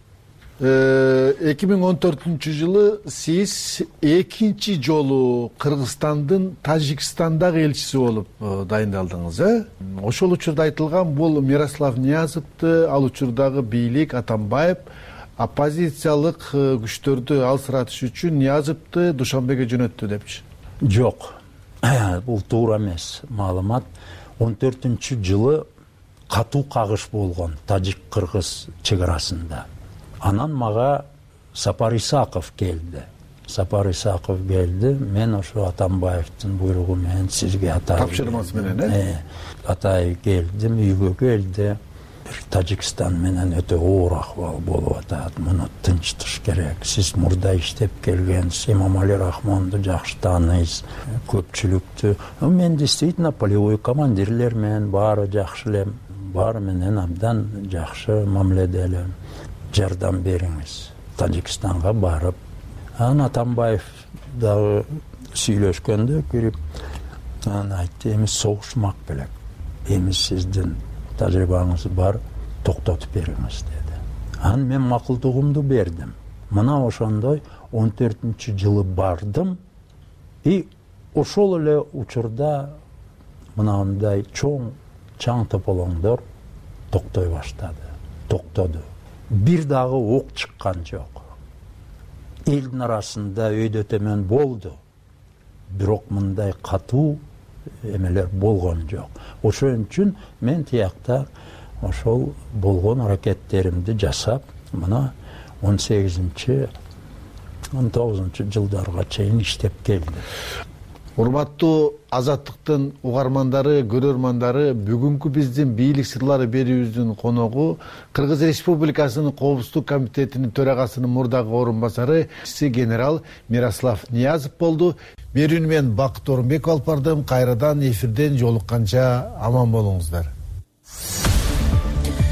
эки миң он төртүнчү жылы сиз экинчи жолу Кыргызстандын Тажикстандагы элчиси болуп дайындалдыңыз, э? Ошол учурда айтылган бул Мирослав Ниязовду, ал учурдагы бийлик Атамбаев оппозициялык күчтөрдү алсыратыш үчүн Ниязовду Душанбеге жөнөттү депчи. Жок. Бул туура эмес маалымат. он төртүнчү жылы катуу кагыш болгон Тажик-Кыргыз чек арасында. Анан мага Сапар Исаков келди. Сапар Исаков келди. Мен ошо Атамбаевдин буйругу менен сизге атай. Тапшырмасы менен, э? Атай келдим, үйгө келди. Тажикстан менен өтө оор акыбал болуп атат. Муну тынчтыш керек. Сиз мурда иштеп келгенсиз, Эмомали Рахмонду жакшы тааныйсыз, көпчүлүктү. Мен действительно полевой командирлер менен баары жакшы эле, баары менен абдан жакшы мамиледе эле. Жардам бериңиз. Тажикстанга барып, анан Атамбаев дагы сүйлөшкөндө кирип, анан айтты, эми согушмак белек. Эми сиздин тажрыйбаңыз бар, токтотуп бериңиз деди. Анан мен макулдугумду бердим. Мына ошондой он төртүнчү жылы бардым и ошол эле учурда мынандай чоң чаң тополоңдор токтой баштады. Токтоду. Бир дагы ок чыккан жок. Элдин арасында өйдө төмөн болду. Бирок мындай катуу эмелер болгон жок. Ошон үчүн мен тиякта ошол болгон аракеттеримди жасап, мына он сегизинчи он тогузунчу жылдарга чейин иштеп келдим. Урматтуу Азаттыктын угармандары, көрөрмандары, бүгүнкү биздин бийлик сырлары берүүбүздүн коногу Кыргыз Республикасынын Коопсуздук комитетинин төрагасынын мурдагы орун басары генерал Мирослав Ниязов болду. Берүүнү мен Бакыт Орунбеков алып бардым. Кайрадан эфирден жолукканча аман болуңуздар.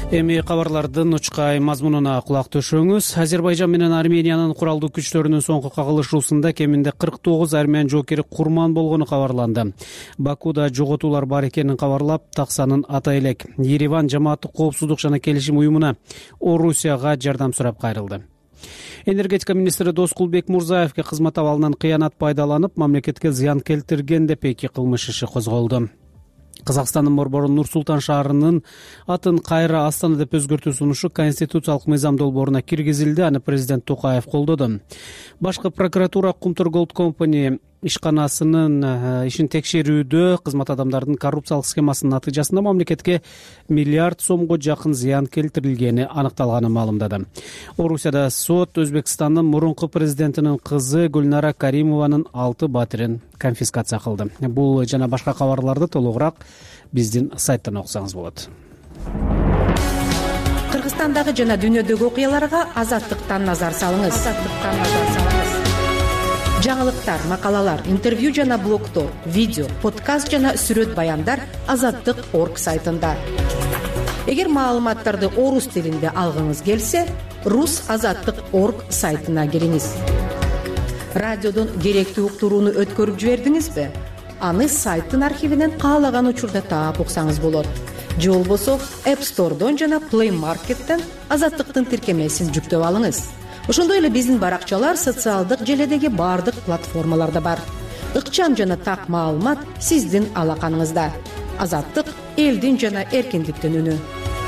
Эми кабарлардын учкай мазмунуна кулак төшөңүз. Азербайжан менен Армениянын куралдуу күчтөрүнүн соңку кагылышуусунда кеминде кырк тогуз армян жоокери курман болгону кабарланды. Бакуда жоготуулар бар экенин кабарлап, так санын атай элек. Ереван жамааттык коопсуздук жана келишим уюмуна Орусияга жардам сурап кайрылды. Энергетика министри Доскулбек Мурзаевге кызмат абалынан кыянат пайдаланып, мамлекетке зыян келтирген деп эки кылмыш иши козголду. Казакстандын борбору Нур-Султан шаарынын атын кайра Астана деп өзгөртүү сунушу конституциялык мыйзам долбооруна киргизилди, аны президент Токаев колдоду. Башкы прокуратура Кумтур Голд Компани ишканасынын ишин текшерүүдө кызмат адамдардын коррупциялык схемасынын натыйжасында мамлекетке миллиард сомго жакын зыян келтирилгени аныкталганын маалымдады. Орусияда сот Өзбекстандын мурунку президентинин кызы Гүлнара Каримованын алты батирин конфискация кылды. Бул жана башка кабарларды толугураак биздин сайттан окусаңыз болот. Кыргызстандагы жана дүйнөдөгү окуяларга Азаттыктан назар салыңыз. Азаттыктан назар салыңыз. Жаңылыктар, макалалар, интервью жана блогтор, видео, подкаст жана сүрөт баяндар азаттык точка орг сайтында. Эгер маалыматтарды орус тилинде алгыңыз келсе, рус азаттык точка орг сайтына кириңиз. Радиодон керектүү уктурууну өткөрүп жибердиңизби? Аны сайттын архивинен каалаган учурда таап уксаңыз болот. Же болбосо App Store'дон жана Play Market'тен азаттыктын тиркемесин жүктөп алыңыз. Ошондой эле биздин баракчалар социалдык желедеги бардык платформаларда бар. Ыкчам жана так маалымат сиздин алаканыңызда. Азаттык элдин жана эркиндиктин үнү.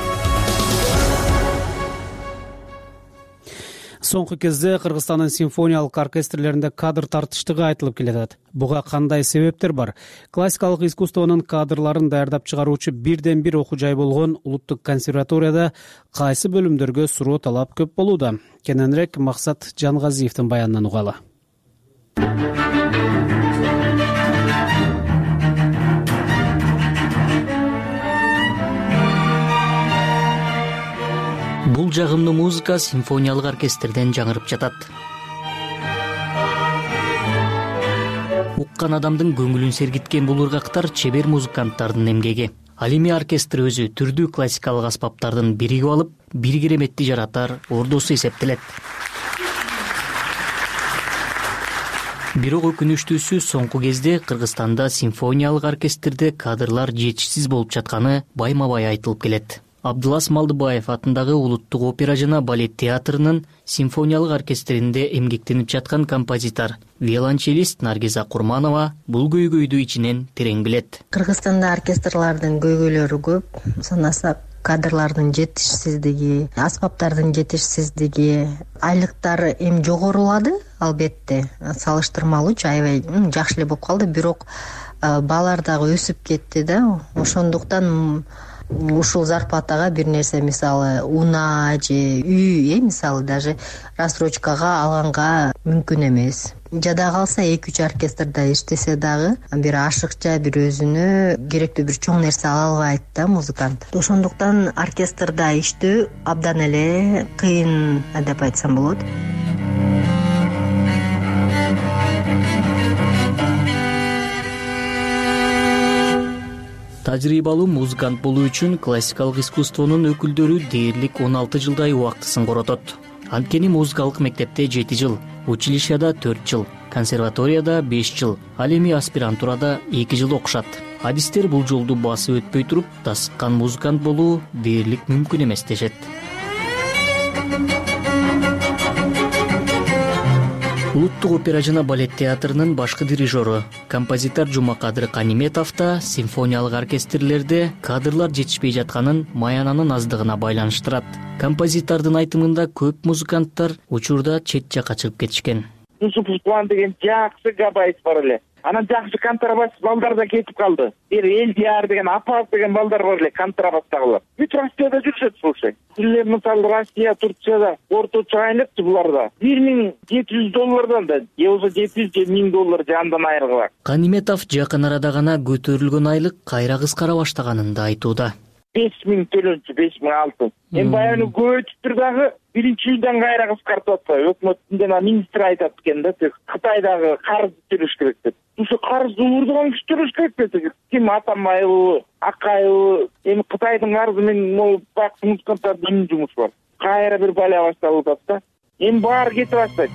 Соңку кезде Кыргызстандын симфониялык оркестрлеринде кадр тартыштыгы айтылып келет. Буга кандай себептер бар? Классикалык искусствонун кадрларын даярдап чыгаруучу бирден бир окуу жай болгон Улуттук консерваторияда кайсы бөлүмдөргө суроо талап көп болууда? Кененирээк Максат Жангазиевдин баянынан угалы. Бул жагымдуу музыка симфониялык оркестрден жаңырып жатат. Уккан адамдын көңүлүн сергиткен бул ыргактар чебер музыканттардын эмгеги. Ал эми оркестр өзү түрдүү классикалык аспаптардын биригип алып, бир кереметти жаратар ордосу эсептелет. Бирок өкүнүчтүүсү соңку кезде Кыргызстанда симфониялык оркестрде кадрлар жетишсиз болуп жатканы байма-бай айтылып келет. Абдулас Малдыбаев атындагы Улуттук опера жана балет театрынын симфониялык оркестринде эмгектенип жаткан композитор, виолончелист Наргиза Курманова бул көйгөйдү ичинен терең билет. Кыргызстанда оркестрлардын көйгөйлөрү көп. Санасак, кадрлардын жетишсиздиги, аспаптардын жетишсиздиги, айлыктары эми жогорулады, албетте. Салыштырмалуу аябай жакшы эле болуп калды, бирок баалар дагы өсүп кетти да. Ошондуктан ушул зарплатага бир нерсе, мисалы унаа же үй, э мисалы даже рассрочкага алганга мүмкүн эмес. Жада калса эки үч оркестрда иштесе дагы бир ашыкча, бир өзүнө керектүү бир чоң нерсе ала албайт да музыкант. Ошондуктан оркестрда иштөө абдан эле кыйын деп айтсам болот. Тажрыйбалуу музыкант болуу үчүн классикалык искусствонун өкүлдөрү дээрлик он алты жылдай убактысын коротот. Анткени музыкалык мектепте жети жыл, училищада төрт жыл, консерваторияда беш жыл, ал эми аспирантурада эки жыл окушат. Адистер бул жолду басып өтпөй туруп, тасыккан музыкант болуу дээрлик мүмкүн эмес дешет. Улуттук опера жана балет театрынын башкы дирижеру, композитор Жумакадыр Каниметов да симфониялык оркестрлерде кадрлар жетишпей жатканын маянанын аздыгына байланыштырат. Композитордун айтымында көп музыканттар учурда чет жакка чыгып кетишкен. Юсупов Кубан деген жакшы габайт бар эле. Анан жакшы контрабас балдар да кетип калды. Бир Элдияр деген, Апаев деген балдар бар эле контрабастагылар. Бүт Россияда жүрүшөт, слушай. Силер мисалы Россия, Турцияда орточо айлыкчы буларда бир миң жети жүз доллардан да, же болбосо жети жүз же миң доллар же андан айрылган. Каниметов жакын арада гана көтөрүлгөн айлык кайра кыскара баштаганын да айтууда. беш миң төлөнчү, беш миң алтын. Эми баягы көбөйтүптүр дагы биринчи жылдан кайра кыскартып атпайбы? Өкмөттүн жана министр айтат экен да, Кытайдагы карызды төлөш керек деп. Ушу карызды уурдаган киши төлөш керек деп. Ким Атамбаевбы, Акаевбы? Эми Кытайдын карызы менен могул бак музыканттардын эмне жумушу бар? Кайра бир бала башталып атат да. Эми баары кетип баштайт.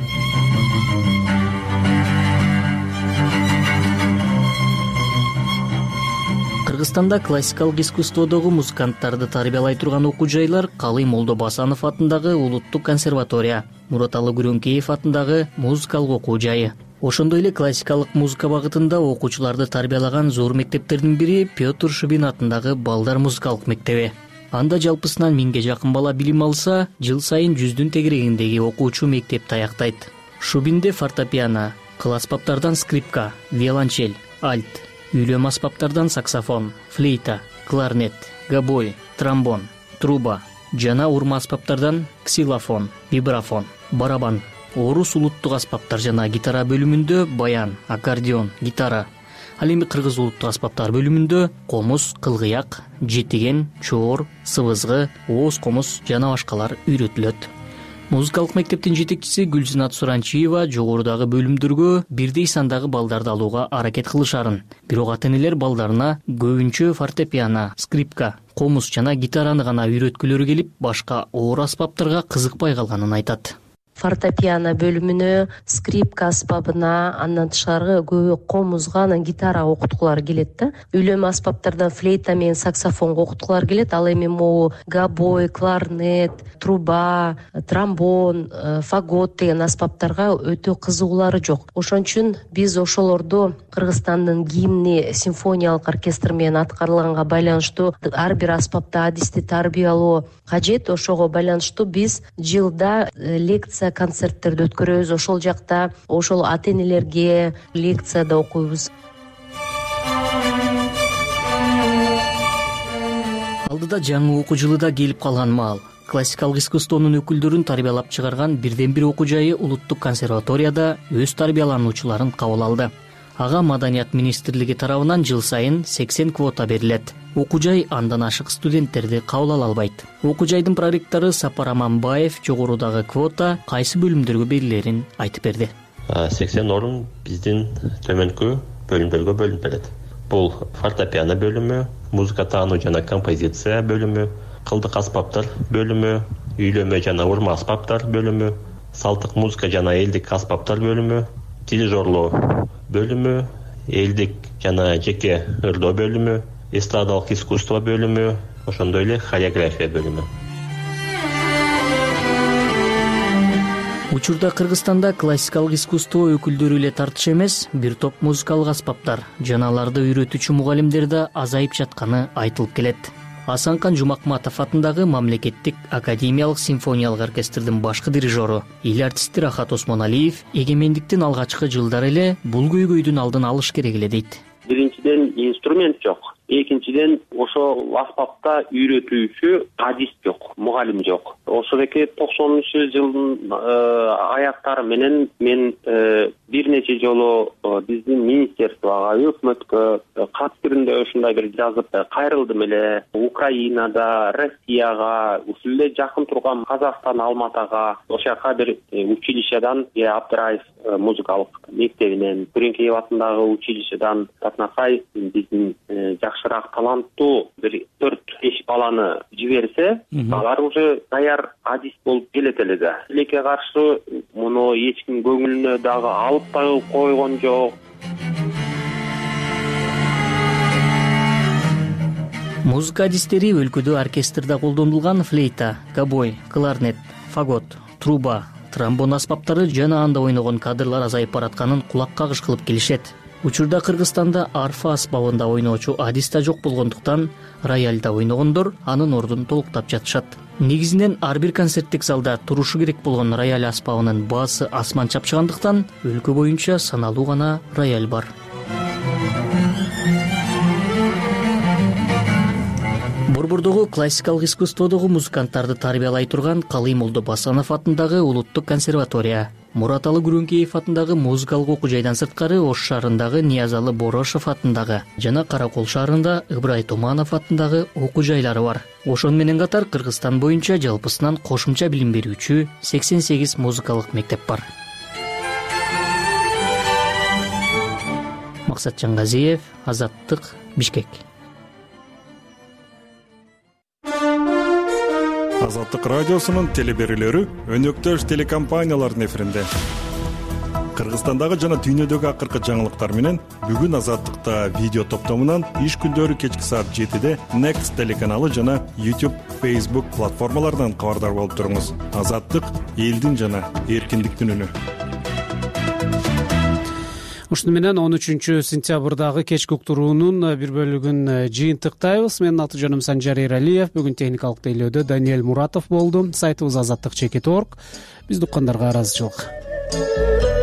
Кыргызстанда классикалык искусстводогу музыканттарды тарбиялай турган окуу жайлар Калый Молдобасанов атындагы Улуттук консерватория, Мураталы Күрөңкеев атындагы музыкалык окуу жайы. Ошондой эле классикалык музыка багытында окуучуларды тарбиялаган зор мектептердин бири Петр Шубин атындагы Балдар музыкалык мектеби. Анда жалпысынан миңге жакын бала билим алса, жыл сайын жүздүн тегерегиндеги окуучу мектепти аяктайт. Шубинде фортепиано, кыл аспаптардан скрипка, виолончель, альт, үйлөм аспаптардан саксофон, флейта, кларнет, гобой, тромбон, труба жана урма аспаптардан ксилофон, вибрафон, барабан, орус улуттук аспаптар жана гитара бөлүмүндө баян, аккордеон, гитара. Ал эми кыргыз улуттук аспаптар бөлүмүндө комуз, кылгыяк, жетиген, чоор, сыбызгы, ооз комуз жана башкалар үйрөтүлөт. Музыкалык мектептин жетекчиси Гүлзинат Суранчиева жогорудагы бөлүмдөргө бирдей сандагы балдарды алууга аракет кылышарын, бирок ата-энелер балдарына көбүнчө фортепиано, скрипка, комуз жана гитараны гана үйрөткүлөрү келип, башка оор аспаптарга кызыкпай калганын айтат. Фортепиано бөлүмүнө, скрипка аспабына, андан тышкары көбү комузга, анан гитара окуткулар келет да. Үйлөм аспаптардан флейта менен саксофонго окуткулар келет. Ал эми могу гобой, кларнет, труба, тромбон, фагот деген аспаптарга өтө кызыгуулары жок. Ошон үчүн биз ошолорду Кыргызстандын гимни симфониялык оркестр менен аткарылганга байланыштуу ар бир аспапта адисти тарбиялоо кажет. Ошого байланыштуу биз жылда лекция концерттерди өткөрөбүз. Ошол жакта ошол ата-энелерге лекцияда окуйбуз. Алдыда жаңы окуу жылы да келип калган маал. Классикалык искусствонун өкүлдөрүн тарбиялап чыгарган бирден бир окуу жайы Улуттук консерваторияда өз тарбиялануучуларын кабыл алды. Ага Маданият министрлиги тарабынан жыл сайын сексен квота берилет. Окуу жай андан ашык студенттерди кабыл ала албайт. Окуу жайдын проректору Сапар Аманбаев жогорудагы квота кайсы бөлүмдөргө берилерин айтып берди. сексен орун биздин төмөнкү бөлүмдөргө бөлүнүп берет. Бул фортепиано бөлүмү, музыка таануу жана композиция бөлүмү, кылдык аспаптар бөлүмү, үйлөмө жана урма аспаптар бөлүмү, салттык музыка жана элдик аспаптар бөлүмү, дирижерлоо бөлүмү, элдик жана жеке ырдоо бөлүмү, эстрадалык искусство бөлүмү, ошондой эле хореография бөлүмү. Учурда Кыргызстанда классикалык искусство өкүлдөрү эле тартыш эмес, бир топ музыкалык аспаптар жана аларды үйрөтүүчү мугалимдер да азайып жатканы айтылып келет. Асанкан Жумакматов атындагы Мамлекеттик академиялык симфониялык оркестрдин башкы дирижеру, эл артисти Рахат Осмоналиев эгемендиктин алгачкы жылдары эле бул көйгөйдүн алдын алыш керек эле дейт. Биринчиден инструмент жок. Экинчиден ошол аспапта үйрөтүүчү адис жок, мугалим жок. Ошондой токсонунчу жылдын аяктары менен мен бир нече жолу биздин министерствого, өкмөткө кат түрүндө ушундай бир жазып кайрылдым эле. Украинада, Россияга, ушул эле жакын турган Казакстан, Алматага, ошол жака бир училищедан, Абдыраев музыкалык мектебинен, Күрөңкеев атындагы училищедан Татнакай биздин жакшыраак таланттуу бир төрт беш баланы жиберсе, алар уже даяр адис болуп келет эле да. Тилекке каршы муну эч ким көңүлүнө дагы алып да койгон жок. Музыка адистери өлкөдө оркестрде колдонулган флейта, гобой, кларнет, фагот, труба, тромбон аспаптары жана анда ойногон кадрлар азайып баратканын кулак кагыш кылып келишет. Учурда Кыргызстанда арфа аспабында ойноочу адис да жок болгондуктан рояльда ойногондор анын ордун толуктап жатышат. Негизинен ар бир концерттик залда турушу керек болгон рояль аспабынын баасы асман чапчыгандыктан өлкө боюнча саналуу гана рояль бар. Борбордогу классикалык искусстводогу музыканттарды тарбиялай турган Калый Молдобасанов атындагы Улуттук консерватория, Мураталы Күрөңкеев атындагы музыкалык окуу жайдан сырткары Ош шаарындагы Ниязалы Борошов атындагы жана Каракол шаарында Ыбрай Томанов атындагы окуу жайлары бар. Ошон менен катар Кыргызстан боюнча жалпысынан кошумча билим берүүчү сексен сегиз музыкалык мектеп бар. Максат Жангазиев, Азаттык, Бишкек. Азаттык радиосунун телеберүүлөрү өнөктөш телекомпаниялардын эфиринде. Кыргызстандагы жана дүйнөдөгү акыркы жаңылыктар менен бүгүн Азаттыкта видео топтомунан иш күндөрү кечки саат жетиде Next телеканалы жана YouTube, Facebook платформаларынан кабардар болуп туруңуз. Азаттык элдин жана эркиндиктин үнү. Ушуну менен он үчүнчү сентябрдагы кечки уктуруунун бир бөлүгүн жыйынтыктайбыз. Менин аты жөнүм Санжар Эралиев. Бүгүн техникалык тейлөөдө Даниэль Муратов болду. Сайтыбыз азаттык чекит точка орг. Бизди уккандарга ыраазычылык.